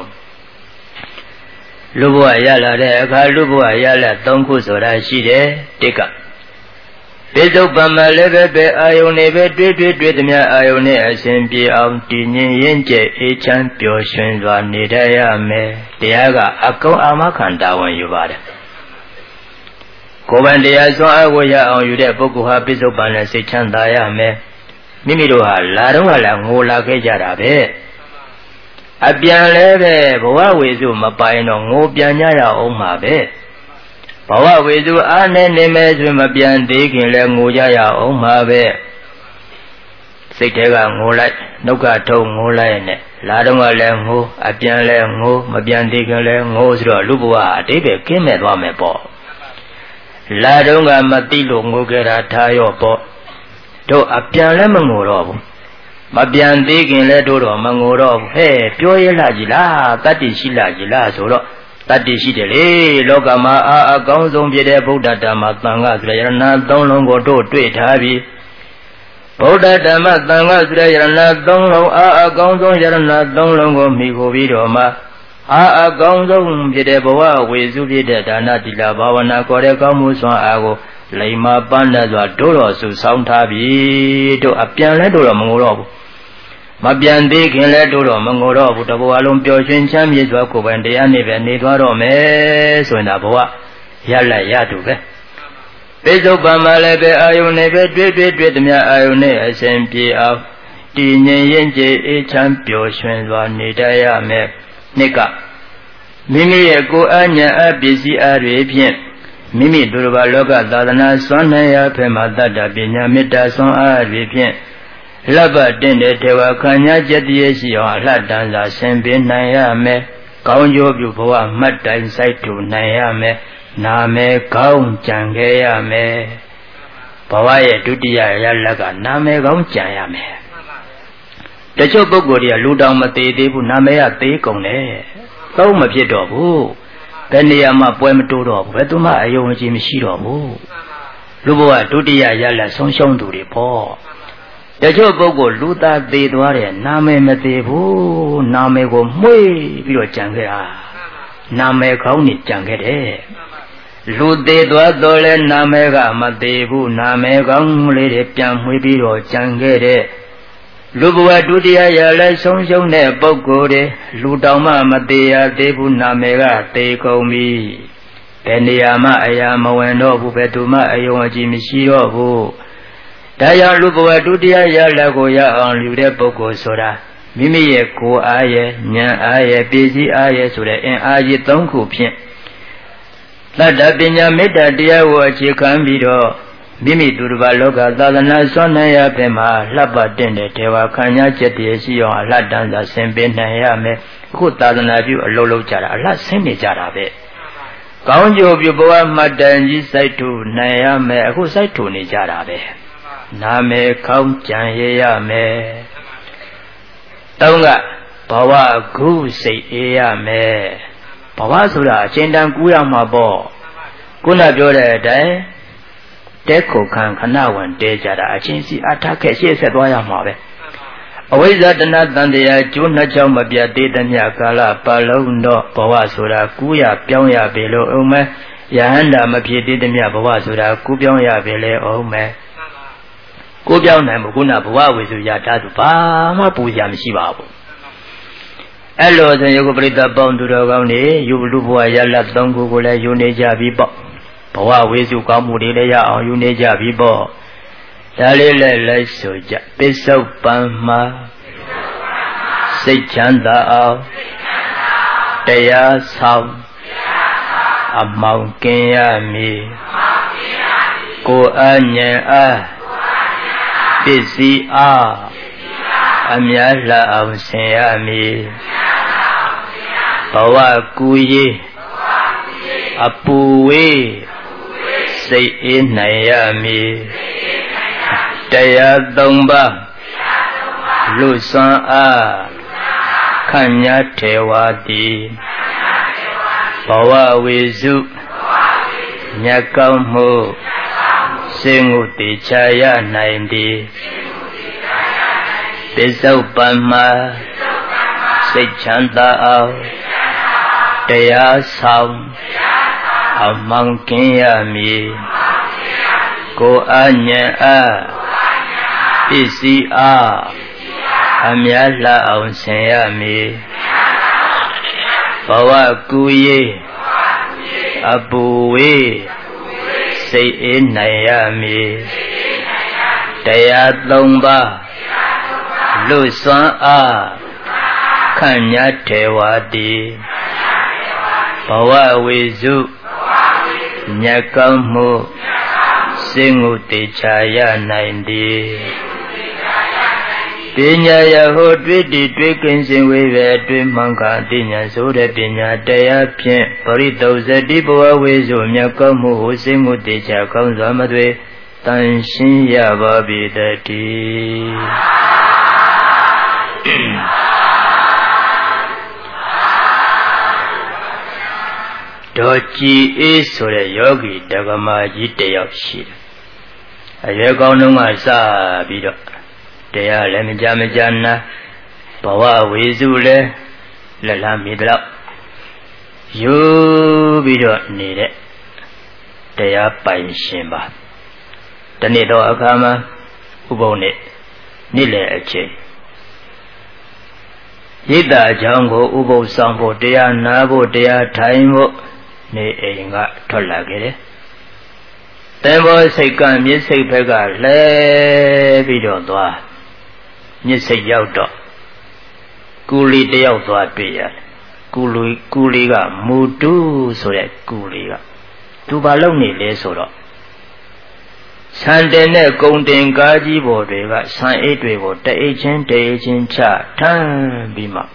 လူဘဝရလာတဲ့အခါလူဘဝရလာသုံးခုဆိုတာရှိတယ်တစ်ကပိဿုပ္ပမလည်းပဲပဲအာယုန်နေပဲတွေ့တွေ့တွေ့သမျှအာယုန်နဲ့အစဉ်ပြေအောင်တည်ငြိမ်ရင်ကျဲအေးချမ်းပျော်ရွှင်စွာနေတတ်ရမယ်တရားကအကုန်အာမခံတာဝန်ယူပါတယ်ကိုယ်ပိုင်တရားစွမ်းအားကိုရအောင်ယူတဲ့ပုဂ္ဂိုလ်ဟာပိဿုပ္ပန်နဲ့စိတ်ချမ်းသာရမယ်မိမိတို့ဟာလာတော့ကလည်းငိုလာခဲ့ကြတာပဲအပြန်လဲပဲဘဝဝေစုမပိုင်တော့ငိုပြန်ကြရအောင်မှာပဲဘဝဝေစုအားနဲ့နေမယ်ဆိုမပြန်သေးခင်လဲငိုကြရအောင်မှာပဲစိတ်ထဲကငိုလိုက်နှုတ်ကထုံငိုလိုက်နဲ့လာတော့ကလည်းငိုအပြန်လဲငိုမပြန်သေးခင်လဲငိုဆိုတော့လူဘဝအတိတ်ပဲကင်းမဲ့သွားမယ်ပေါ့လာတော့ကမသိလို့ငိုကြတာထားရော့ပေါ့တို့အပြန်လည်းမငိုတော့ဘူးမပြန်သေးခင်လည်းတို့တော့မငိုတော့ဘူးဟဲ့ပြောရလာကြည်လားတတ္တိရှိလာကြည်လားဆိုတော့တတ္တိရှိတယ်လေလောကမှာအာအကောင်းဆုံးဖြစ်တဲ့ဗုဒ္ဓဓမ္မသံဃာဆိုတဲ့ယရဏသုံးလုံးကိုတို့တွေ့ထားပြီဗုဒ္ဓဓမ္မသံဃာဆိုတဲ့ယရဏသုံးလုံးအာအကောင်းဆုံးယရဏသုံးလုံးကိုမိခိုပြီးတော့မှအာအကောင်းဆုံးဖြစ်တဲ့ဘဝဝေစုဖြစ်တဲ့ဒါနသီလဘာဝနာခေါ်တဲ့ကောင်းမှုစွမ်းအားကိုလိမ္မာပန်းတတ်စွာတို့တော်စုဆောင်းထားပြီတို့အပြန်လဲတို့တော့မငိုတော့ဘူးမပြန်သေးခင်လဲတို့တော့မငိုတော့ဘူးတဘဝလုံးပျော်ရွှင်ချမ်းမြေ့စွာကိုယ်ပိုင်တရားနဲ့ပဲနေသွားတော့မယ်ဆိုရင်ဒါဘဝရလက်ရတူပဲပိဿုပ္ပံမှာလည်းပဲအာယုန်နဲ့ပဲတွေ့တွေ့တွေ့သမျှအာယုန်နဲ့အစဉ်ပြေအောင်တည်ငြိမ်ရင်ကြည်အေးချမ်းပျော်ရွှင်စွာနေတတ်ရမယ်နှစ်ကမိမိရဲ့ကိုယ်အညာအပစ္စည်းအားတွေဖြင့်မိမိတို့ဘာလောကသာသနာစွမ်းနိုင်ရာဖက်မှတတ္တပညာမေတ္တာစွမ်းအားတွေဖြင့်လဘတင့်တဲ့ထေဝခံညာကျက်တည်းရှိအောင်အလှတန်းစွာဆင်ပေးနိုင်ရမယ်။ကောင်းကျိုးပြုဘဝမှတ်တိုင်စိုက်ထူနိုင်ရမယ်။နာမယ်ကောင်းကြံခဲ့ရမယ်။ဘဝရဲ့ဒုတိယရလကနာမယ်ကောင်းကြံရမယ်။တချို့ပုဂ္ဂိုလ်တွေကလူတောင်မသေးသေးဘူးနာမယ်ကသေးကုန်တယ်။သုံးမဖြစ်တော့ဘူး။ဘယ်နေရာမှာပွဲမတိုးတော့ဘူးဘယ်သူမှအယုံကြည်မရှိတော့ဘူးလူဘဝဒုတိယရလဆုံးရှုံးသူတွေပေါ့တချို့ပုဂ္ဂိုလ်လူသားသေးသွားတယ်နာမည်မသေးဘူးနာမည်ကိုမှွေးပြီးတော့ကြံခဲ့တာနာမည်ကောင်းနေကြံခဲ့တယ်လူသေးသွားတော့လဲနာမည်ကမသေးဘူးနာမည်ကောင်းလေးတွေပြန်မှွေးပြီးတော့ကြံခဲ့တဲ့လူဘဝဒုတိယရလည်းဆုံးရှုံးတဲ့ပုဂ္ဂိုလ်တွေလူတောင်မှမသေးရသေးဘူးနာမည်ကသေကုန်ပြီဘယ်နေရာမှအရာမဝင်တော့ဘူးဘယ်သူမှအယုံအကြည်မရှိတော့ဘူးဒါကြောင့်လူဘဝဒုတိယရလည်းကိုရအောင်လူတဲ့ပုဂ္ဂိုလ်ဆိုတာမိမိရဲ့ကိုယ်အားရဲ့ဉာဏ်အားရဲ့ပစ္စည်းအားရဲ့ဆိုတဲ့အင်အားကြီးသုံးခုဖြင့်သတ္တပညာမေတ္တာတရားကိုအခြေခံပြီးတော့မိမိသူတစ်ပါးလောကသာသနာဆွမ်းနိုင်ရဖက်မှာလှပတဲ့တဲ့ဒေဝခံညာချက်တည်းရှိအောင်အလှတန်းသာဆင်ပေးနိုင်ရမယ်အခုသာသနာပြုအလုပ်လုပ်ကြတာအလှဆင်းနေကြတာပဲကောင်းကျိုးပြုဘဝမှတ်တမ်းကြီးစိုက်ထူနိုင်ရမယ်အခုစိုက်ထူနေကြတာပဲနာမည်ခေါင်းကြံရရမယ်တောင်းကဘဝကုစိတ်အေးရမယ်ဘဝဆိုတာအချိန်တန်ကူးရမှာပေါ့ခုနပြောတဲ့အတိုင်းတဲခုခံခဏဝင်တဲကြတာအချင်းစီအထက်ရှေ့ဆက်သွားရမှာပဲအဝိဇ္ဇတဏတန်တရားကျိုးနှစ်ချောင်းမပြတ်သေးသမျှကာလပတ်လုံးတော့ဘဝဆိုတာကူးရပြောင်းရပြီလို့အောင်မဲယဟန္တာမဖြစ်သေးသမျှဘဝဆိုတာကူးပြောင်းရပြီလေအောင်မဲကိုပြောင်းနိုင်မှုခုနဘဝဝေစုရတာသူဘာမှပူစရာမရှိပါဘူးအဲ့လိုဆိုရင်ကိုပရိသတ်ပေါင်းသူတော်ကောင်းတွေယူလူဘဝရလတ်သုံးခုကိုလည်းယူနေကြပြီပေါ့ဘဝဝေစုကောင်းမှုတွေလည်းရအောင်ယူနေကြပြီပေါ့ဒါလေးလည်းလိုက်ဆိုကြပစ္စုပန်မှာစိတ်ချမ်းသာအောင်တရားဆောင်အမောင်ကင်းရမည်ကိုယ်အဉဏ်အားပစ္စည်းအားအများလှအောင်ဆင်ရမည်ဘဝကူရေးအပူဝေးစိတ်အေးနိုင်ရမည်တရားသုံးပါးလူစွမ်းအားခန့်ညာထေဝတိဘဝဝေစုမြတ်ကောင်းမှုစေငုတေချာရနိုင်သည်ပစ္စုပန်မှာစိတ်ချမ်းသာအောင်တရားဆောင်အမှန်ကင်းရမည်ကိုယ်အဉဏ်အားပစ္စည်းအားအများလှအောင်ဆင်ရမည်ဘဝကူရေးအပူဝေးစိတ်အေးနိုင်ရမည်တရားသုံးပါးလူစွမ်းအားခန့်ညာထေဝတိဘဝဝေစုမြတ်ကောင်းမှုစေငုတေချာရနိုင်သည်ပညာယဟောတွေ့တည်တွေ့ကင်းစင်ဝေပဲတွေ့မှန်ကာသိဉာဏ်ဆိုတဲ့ပညာတရားဖြင့်ပရိသုဇတိဘဝဝေစုမြတ်ကောင်းမှုကိုစေငုတေချာကောင်းစွာမသွေတန်ရှင်းရပါပြီတည်းဒေါ်ကြည်အေးဆိုတဲ့ယောဂီတက္ကမကြီးတယောက်ရှိတယ်။အရွယ်ကောင်းတုန်းကစပြီးတော့တရားလည်းမကြမကြနာဘဝဝေစုလည်းလက်လမ်းမိတော့ယူပြီးတော့နေတဲ့တရားပိုင်ရှင်ပါ။တနေ့တော့အခါမှာဥပုံနဲ့နေ့လည်အချိန်ရိတ္တအကြောင်းကိုဥပုသ်ဆောင်ဖို့တရားနာဖို့တရားထိုင်ဖို့နေအိမ်ကထွက်လာခဲ့တယ်။တန်ဘောစိတ်ကမြစ်စိတ်ဘက်ကလဲပြီးတော့သွားမြစ်စိတ်ရောက်တော့ကူလီတယောက်သွားတွေ့ရတယ်။ကူလီကူလီကမူတုဆိုတဲ့ကူလီကသူဘာလုပ်နေလဲဆိုတော့ဆန်တင်တဲ့ကုံတင်ကားကြီးပေါ်တွေကဆန်အိတ်တွေကိုတအိတ်ချင်းတအိတ်ချင်းချထမ်းပြီးမှ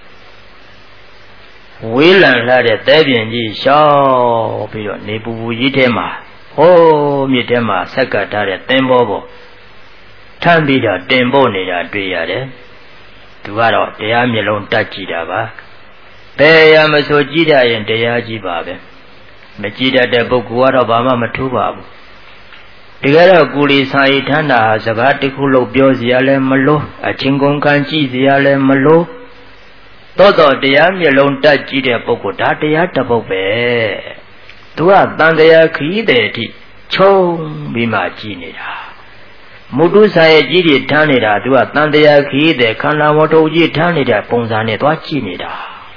ဝေးလံလာတဲ့တဲပြင်ကြီးရှောက်ပြီးတော့နေပူပူကြီးထဲမှာဟိုးမြစ်ထဲမှာဆက်ကပ်ထားတဲ့သင်္ဘောပေါ်ထမ်းပြီးတော့တင်ပို့နေတာတွေ့ရတယ်။သူကတော့တရားမျက်လုံးတက်ကြည့်တာပါ။ဘယ်ရမဆိုကြည့်ရရင်တရားကြီးပါပဲ။မကြည့်တတ်တဲ့ပုဂ္ဂိုလ်ကတော့ဘာမှမထူးပါဘူး။ဒီကတော့ကုလီစာရီထမ်းတာဟာစကားတစ်ခုလုံးပြောစရာလည်းမလိုအချင်းကုန်ခံကြည့်စရာလည်းမလိုတော့တော့တရားမျက်လုံးတက်ကြည့်တဲ့ပုဂ္ဂိုလ်ဒါတရားတစ်ပုဒ်ပဲသူကတန်တရားခီးတဲ့အထိခြုံပြီးမှကြည့်နေတာမုတုဆိုင်ရဲ့ကြီးတွေထမ်းနေတာသူကတန်တရားခီးတဲ့ခန္ဓာဝတ္ထုကြီးထမ်းနေတဲ့ပုံစံနဲ့သွားကြည့်နေတာ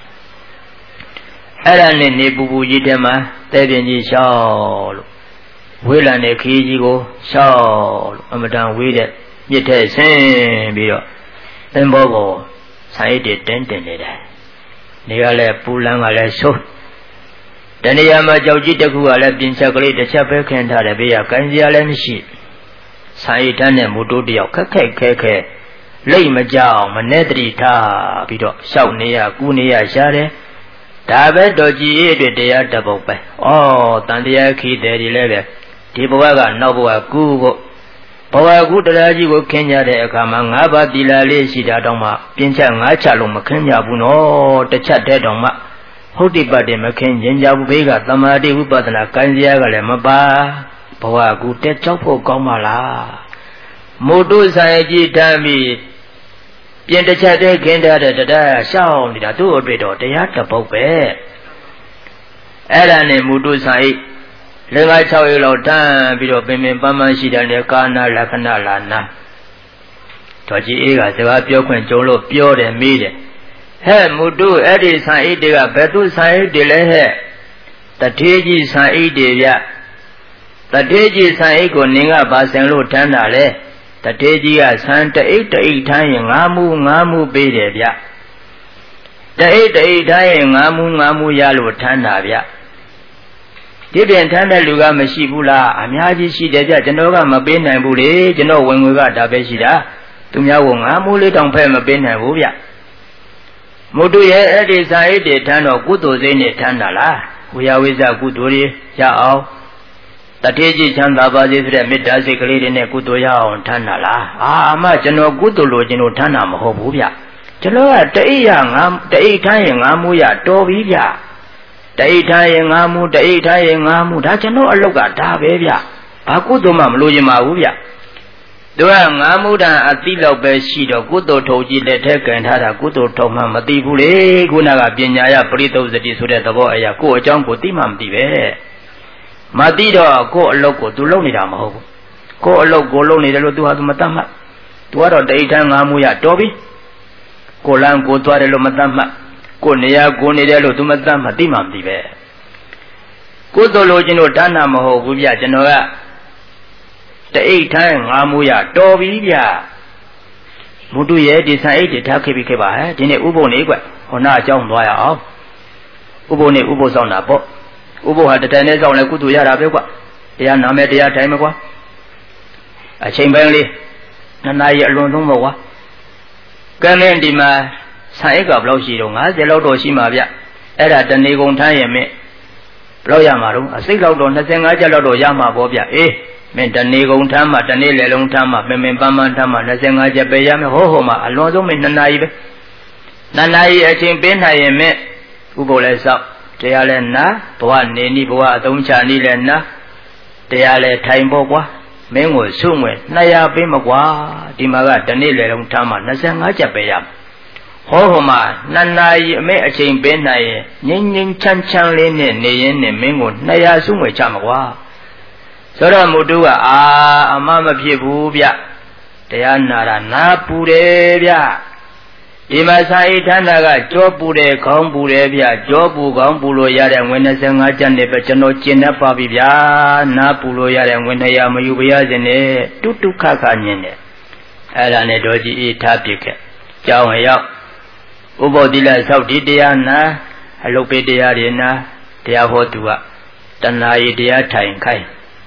အဲ့ဒါနဲ့နေပူပူကြီးထဲမှာတဲပြင်းကြီးရှောက်လို့ဝေးလံတဲ့ခီးကြီးကိုရှောက်လို့အမတန်ဝေးတဲ့မြစ်ထဲဆင်းပြီးတော့သင်္ဘောကိုဆိုင်တွေတင်းတင်နေတယ်နေကလည်းပူလန်းကလည်းဆိုးတဏှာမှာကြောက်ကြီးတစ်ခုကလည်းပြင်ချက်ကလေးတစ်ချက်ပဲခင်းထားတယ်ဘေးကကိုင်းစရာလည်းမရှိဆိုင်တန်းနဲ့မူတိုးတယောက်ခက်ခက်ခဲခဲလိတ်မကြအောင်မနဲ့တတိထားပြီးတော့ရှောက်နေရကူနေရရှားတယ်ဒါပဲတော်ကြီးရဲ့အတွက်တရားတပုတ်ပဲဩတန်တရားခီးတယ်ဒီလည်းပဲဒီဘဝကနောက်ဘဝကူဖို့ဘဝကူတရားကြီးကိုခင်းကြတဲ့အခါမှာငါးပါးသီလလေးရှိတာတောင်မှပြင်းချက်ငါးချက်လုံးမခင်းကြဘူးနော်တစ်ချက်တည်းတောင်မှဟုတ်တိပတ်တယ်မခင်းရင်ကြဘူးဘေးကသမာဓိဝိပဿနာကိုင်းစရာကလည်းမပါဘဝကူတက်ကြောက်ဖို့ကောင်းပါလားမုတုဆိုင်ကြီးတမ်းပြီးပြင်တစ်ချက်တည်းခင်းထားတဲ့တရားရှောင်းနေတာသူ့အတွေ့တော့တရားတပုတ်ပဲအဲ့ဒါနဲ့မုတုဆိုင်လင်္ကာ၆ရက်လောက်တန်းပြီးတော့ပင်ပင်ပန်းပန်းရှိတဲ့ကာနာလက္ခဏာလာနာတော်ကြီးအေးကစကားပြောခွင့်ကြုံလို့ပြောတယ်မေးတယ်ဟဲ့မုတုအဲ့ဒီဆိုင်အိတ်တွေကဘယ်သူဆိုင်အိတ်တွေလဲဟဲ့တထေးကြီးဆိုင်အိတ်တွေဗျတထေးကြီးဆိုင်အိတ်ကိုနင်ကဘာဆင်လို့ထမ်းတာလဲတထေးကြီးကဆန်တအိတ်တအိတ်ထမ်းရင်ငါးမူငါးမူပေးတယ်ဗျတအိတ်တအိတ်ထမ်းရင်ငါးမူငါးမူရလို့ထမ်းတာဗျဒီပြင်ထမ်းတဲ့လူကမရှိဘူးလားအများကြီးရှိတယ်ဗျကျွန်တော်ကမပေးနိုင်ဘူးလေကျွန်တော်ဝင်ငွေကဒါပဲရှိတာသူများကငါးမူလေးတောင်ဖဲမပေးနိုင်ဘူးဗျမုတုရဲ့အဲ့ဒီစာအိတ်တွေထမ်းတော့ကုသိုလ်စိတ်နဲ့ထမ်းတာလားဝိယဝိဇကုသိုလ်တွေရအောင်တထေးကြီးချမ်းသာပါစေဆိုတဲ့မေတ္တာစိတ်ကလေးတွေနဲ့ကုသိုလ်ရအောင်ထမ်းတာလားအာအမကျွန်တော်ကုသိုလ်လိုချင်လို့ထမ်းတာမဟုတ်ဘူးဗျကျွန်တော်ကတအိတ်ရငါတအိတ်ထမ်းရင်ငါမူရတော်ပြီဗျတအိတ်ထမ်းရင်ငါမူတအိတ်ထမ်းရင်ငါမူဒါကျွန်တော်အလုပ်ကဒါပဲဗျဘာကုသိုလ်မှမလိုချင်ပါဘူးဗျသူကငါးမူတန်အတိလောက်ပဲရှိတော့ကုသိုလ်ထုံကြီးလက်ထက်ကန်ထားတာကုသိုလ်ထုံမှမသိဘူးလေခုနကပညာရပရိသုဇတိဆိုတဲ့သဘောအရာကိုယ့်အကြောင်းကိုသိမှမသိပဲမသိတော့ကိုယ့်အလုပ်ကိုသူလုပ်နေတာမဟုတ်ဘူးကိုယ့်အလုပ်ကိုလုပ်နေတယ်လို့သူဟာသူမတတ်မှတ်သူကတော့တိဋ္ဌာန်ငါးမူရတော်ပြီကိုလန်းကိုသွားတယ်လို့မတတ်မှတ်ကိုနေရာကိုနေတယ်လို့သူမတတ်မှတ်သိမှမသိပဲကုသိုလ်လိုချင်လို့ဒါနမဟုတ်ဘူးဗျကျွန်တော်ကတအိတ်ထိုင်းငါမူရတော်ပြီဗျမုတုရဲ့ဒီဆိုင်အိတ်တွေထားခဲ့ပြီးခဲ့ပါဟဲ့ဒီနေ့ဥပုပ်နေကွဟောနာအကြောင်းသွားရအောင်ဥပုပ်နေဥပုပ်ဆောင်တာပေါ့ဥပုပ်ဟာတတန်နဲ့ဆောင်လဲကုသိုလ်ရတာပဲကွတရားနာမယ်တရားတိုင်းမကွာအချိန်ပိုင်းလေးနှစ်နာရီအလွန်ဆုံးပေါ့ကွာကဲမင်းဒီမှာဆိုင်အိတ်ကဘယ်လောက်ရှိတော့ငါးဆယ်လောက်တော့ရှိမှာဗျအဲ့ဒါတဏီကုံထမ်းရင်မင်းဘယ်လောက်ရမှာတော့အစိတ်လောက်တော့၂၅ကျပ်လောက်တော့ရမှာပေါ့ဗျအေးမင်းတဏီကုံထမ်းမှတနေ့လေလုံးထမ်းမှပင်ပင်ပန်းပန်းထမ်းမှ၂၅ကျပ်ပဲရမယ်ဟောဟောမှာအလွန်ဆုံးမင်းနှစ်နာရီပဲနှစ်နာရီအချိန်ပေးနိုင်ရင်မင်းဥပုပ်လဲစောက်တရားလဲနာဘဝနေနီးဘဝအသုံးချနီးလဲနာတရားလဲထိုင်ပေါ့ကွာမင်းကိုစုငွေနှစ်ရာပေးမကွာဒီမှာကတနေ့လေလုံးထမ်းမှ၂၅ကျပ်ပဲရမယ်ဟောဟောမှာနှစ်နာရီအမေအချိန်ပေးနိုင်ရင်ငိမ့်ငိမ့်ချမ်းချမ်းလေးနဲ့နေရင်နဲ့မင်းကိုနှစ်ရာစုငွေချမှာကွာဆိုတော့မုတုကအာအမမဖြစ်ဘူးဗျတရားနာတာနာပူတယ်ဗျဒီမှာဆိုင်ဌာနကကြောပူတယ်ခေါင်းပူတယ်ဗျကြောပူခေါင်းပူလို့ရတဲ့ငွေ၂၅ကျပ်နဲ့ပဲကျွန်တော်ကျင်တတ်ပါပြီဗျာနာပူလို့ရတဲ့ငွေ၂ရာမယူပါရစေနဲ့တုတုခခညင်တယ်အဲ့ဒါနဲ့တော်ကြီးအေးထားပြခဲ့ကြောင်းရောက်ဥပုပ်တိလဆောက်ဒီတရားနာအလုတ်ပေးတရားတွေနာတရားဟောသူကတဏှာရီတရားထိုင်ခိုင်း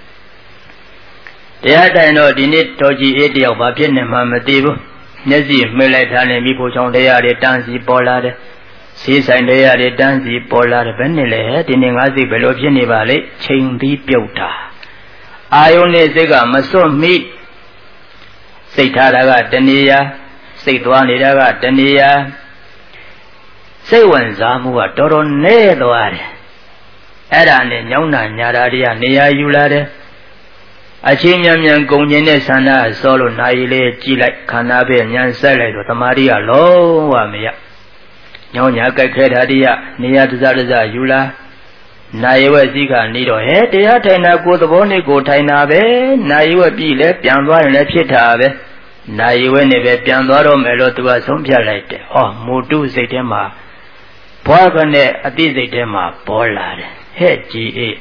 တရားတိုင်တော့ဒီနေ့တော်ကြီးအေးတယောက်ဘာဖြစ်နေမှမသိဘူးမျက်စိမှိတ်လိုက်တာနဲ့မိဖို့ချောင်းတရားတွေတန်းစီပေါ်လာတယ်ဆေးဆိုင်တရားတွေတန်းစီပေါ်လာတယ်ဘယ်နဲ့လဲဒီနေ့ငါစိတ်ဘယ်လိုဖြစ်နေပါလဲချိန်ပြီးပြုတ်တာအာယုန်နဲ့စိတ်ကမစွန့်မိစိတ်ထားတာကတဏှာစိတ်သွားနေတာကတဏှာစိတ်ဝင်စားမှုကတော်တော်နည်းသွားတယ်အဲ့ဒါနဲ့ညောင်းတာညာတာတွေကနေရာယူလာတယ်အချင်းမြန်မြန်ကုန်ကျင်တဲ့ဆန္ဒစောလို့နိုင်လေကြည့်လိုက်ခန္ဓာပဲညံဆက်လိုက်တော့တမာတိကလုံးဝမရညောင်းညာကြိုက်ခဲတာတည်းကနေရာတစားတစားယူလာ Nayi wa zika nido he deya taina ko the bone go taina be nayi wa pi le pian twa le phit tha be nayi wa ne be pian twa do me lo tu wa song phat lai de oh mutu sait the ma bwa ka ne ati sait the ma bo la de he ji e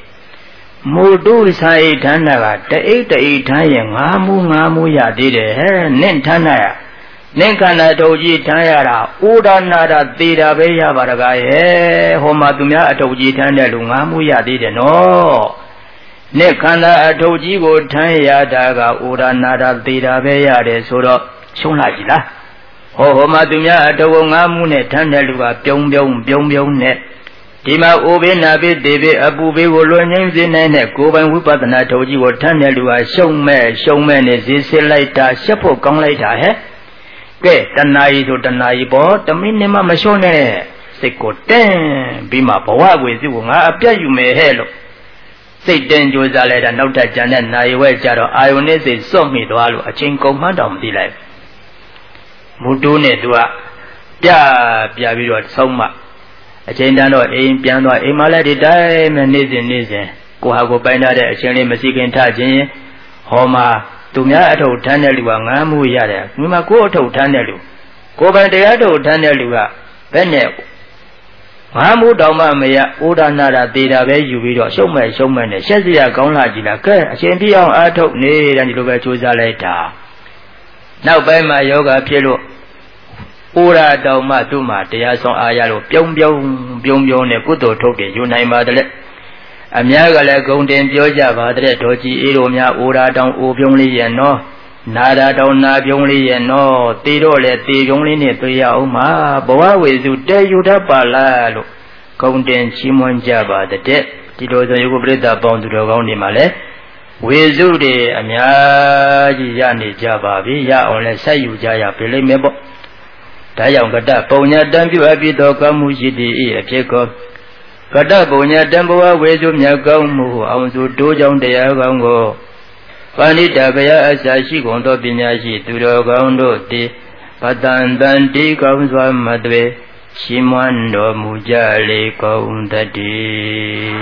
mutu sai thana ga tai tai than ye nga mu nga mu ya de de he nin thana ya nin khana thau ji than ya ra uda nada te da be ya ba da ga ye ho ma tu mya a thau ji than de lu nga mu ya de de no nin khana a thau ji ko than ya da ga uda nada te da be ya de so do chung la ji la ho ho ma tu mya a thau nga mu ne than de lu ga pyong pyong pyong pyong neဒီမှာအိုဘေးနာဘေးဒေဘေးအပူဘေးကိုလွန်ငင်းစေနိုင်တဲ့ကိုယ်ပိုင်ဝိပဿနာထုတ်ကြီးကိုထမ်းတဲ့လူဟာရှုံမဲ့ရှုံမဲ့နဲ့ဈေးစစ်လိုက်တာရှက်ဖို့ကောင်းလိုက်တာဟဲ့ကဲတဏှာကြီးဆိုတဏှာကြီးပေါ့တမိနစ်မှမလျှော့နဲ့စိတ်ကိုတင်းပြီးမှဘဝကိုစုကိုငါအပြတ်ယူမယ်ဟဲ့လို့စိတ်တင်းကြိုးစားလိုက်တာနောက်ထပ်ကြံတဲ့နာရီဝဲကြတော့အာယုန်နဲ့စိတ်စွန့်မိသွားလို့အချိန်ကုန်မှန်းတောင်မသိလိုက်မူတိုးနဲ့သူကပြပြပြီးတော့ဆုံးမအချိန်တန်းတော့အိမ်ပြန်သွားအိမ်မှာလည်းဒီတိုင်းနဲ့နေစဉ်နေစဉ်ကိုဟာကိုပိုင်းထားတဲ့အချိန်လေးမရှိခင်ထခြင်းဟောမှာသူများအထုပ်ထမ်းတဲ့လူကငမ်းမှုရတယ်ဒီမှာကိုယ်အထုပ်ထမ်းတဲ့လူကိုယ်ပိုင်တရားထုပ်ထမ်းတဲ့လူကဘယ်နဲ့ငမ်းမှုတောင်မှမရဩဒါနာတာတေတာပဲယူပြီးတော့ရှုံးမဲ့ရှုံးမဲ့နဲ့ရှက်စရာကောင်းလာကြည်လားကဲအချိန်ပြည့်အောင်အထုပ်နေတဲ့ဒီလိုပဲကြိုးစားလိုက်တာနောက်ပိုင်းမှာယောဂဖြစ်လို့ဩရာတောင်မှသူ့မှာတရားဆောင်အားရလို့ပြုံးပြုံးပြုံးပြုံးနဲ့ကုသိုလ်ထုတ်တယ်ယူနိုင်ပါတယ်အများကလည်းဂုံတင်ပြောကြပါတယ်ဒေါ်ကြီးအေးတို့များဩရာတောင်အိုပြုံးလေးရဲ့နော်နာရာတောင်နာပြုံးလေးရဲ့နော်တေတော့လေတေပြုံးလေးနဲ့တွေ့ရအောင်မှာဘဝဝေစုတဲယူတတ်ပါလားလို့ဂုံတင်ချီးမွမ်းကြပါတယ်ဒီလိုဆိုယုဂပရိသတ်ပေါင်းသူတော်ကောင်းတွေမှာလည်းဝေစုတွေအများကြီးရနေကြပါပြီရအောင်လဲဆက်ယူကြရပြီလိမ့်မယ်ပေါ့ဒါကြောင့်ကတ္တပုံညာတံပြုအပ်ပြီးသောကောင်းမှုရှိသည့်အဖြစ်ကောကတ္တပုံညာတံဘဝဝေစုမြတ်ကောင်းမှုအောင်စုတိုးကြောင့်တရားကောင်းကိုပါဏိတဗျာအစာရှိကုန်သောပညာရှိသူတော်ကောင်းတို့တည်ပတန်တန်တိကောင်းစွာမသွေရှိမွန်းတော်မူကြလေကုန်တည်း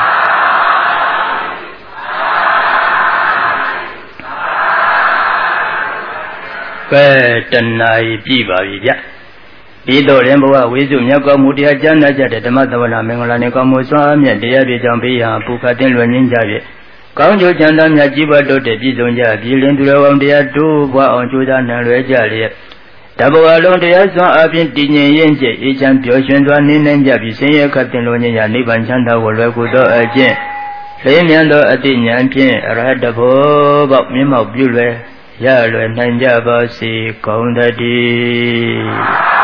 ကဲတဏှာကြီးပြပါပြီဗျပြီးတော့ရင်ဘဝဝိစုမြတ်ကောင်းမှုတရားကျမ်းနာကြတဲ့ဓမ္မသဝနာမင်္ဂလာနေကောင်းမှုစွာအမြတ်တရားပြကြောင့်ဘေးဟာပူခတ်တင်လွယ်ငင်းကြပြီကောင်းကျိုးချမ်းသာမြတ်ကြီးပွားတိုးတက်ပြည့်စုံကြပြည်လင်းသူတော်ကောင်းတရားတိုးပွားအောင်ကြိုးစားနိုင်လွယ်ကြလျက်တဘဝလုံးတရားစွာအပြင်တည်ငြိမ်ရင်ကျအေးချမ်းပျော်ရွှင်စွာနေနိုင်ကြပြီးဆင်းရဲခတ်တင်လွယ်ငင်းကြနိဗ္ဗာန်ချမ်းသာကိုလွယ်ကူသောအကျင့်လေးမြတ်သောအတိညာဖြင့်အရဟတဘောပေါက်မြင့်မောက်ပြုလွယ်ရလွယ်နိုင်ကြပါစေကောင်းတည်း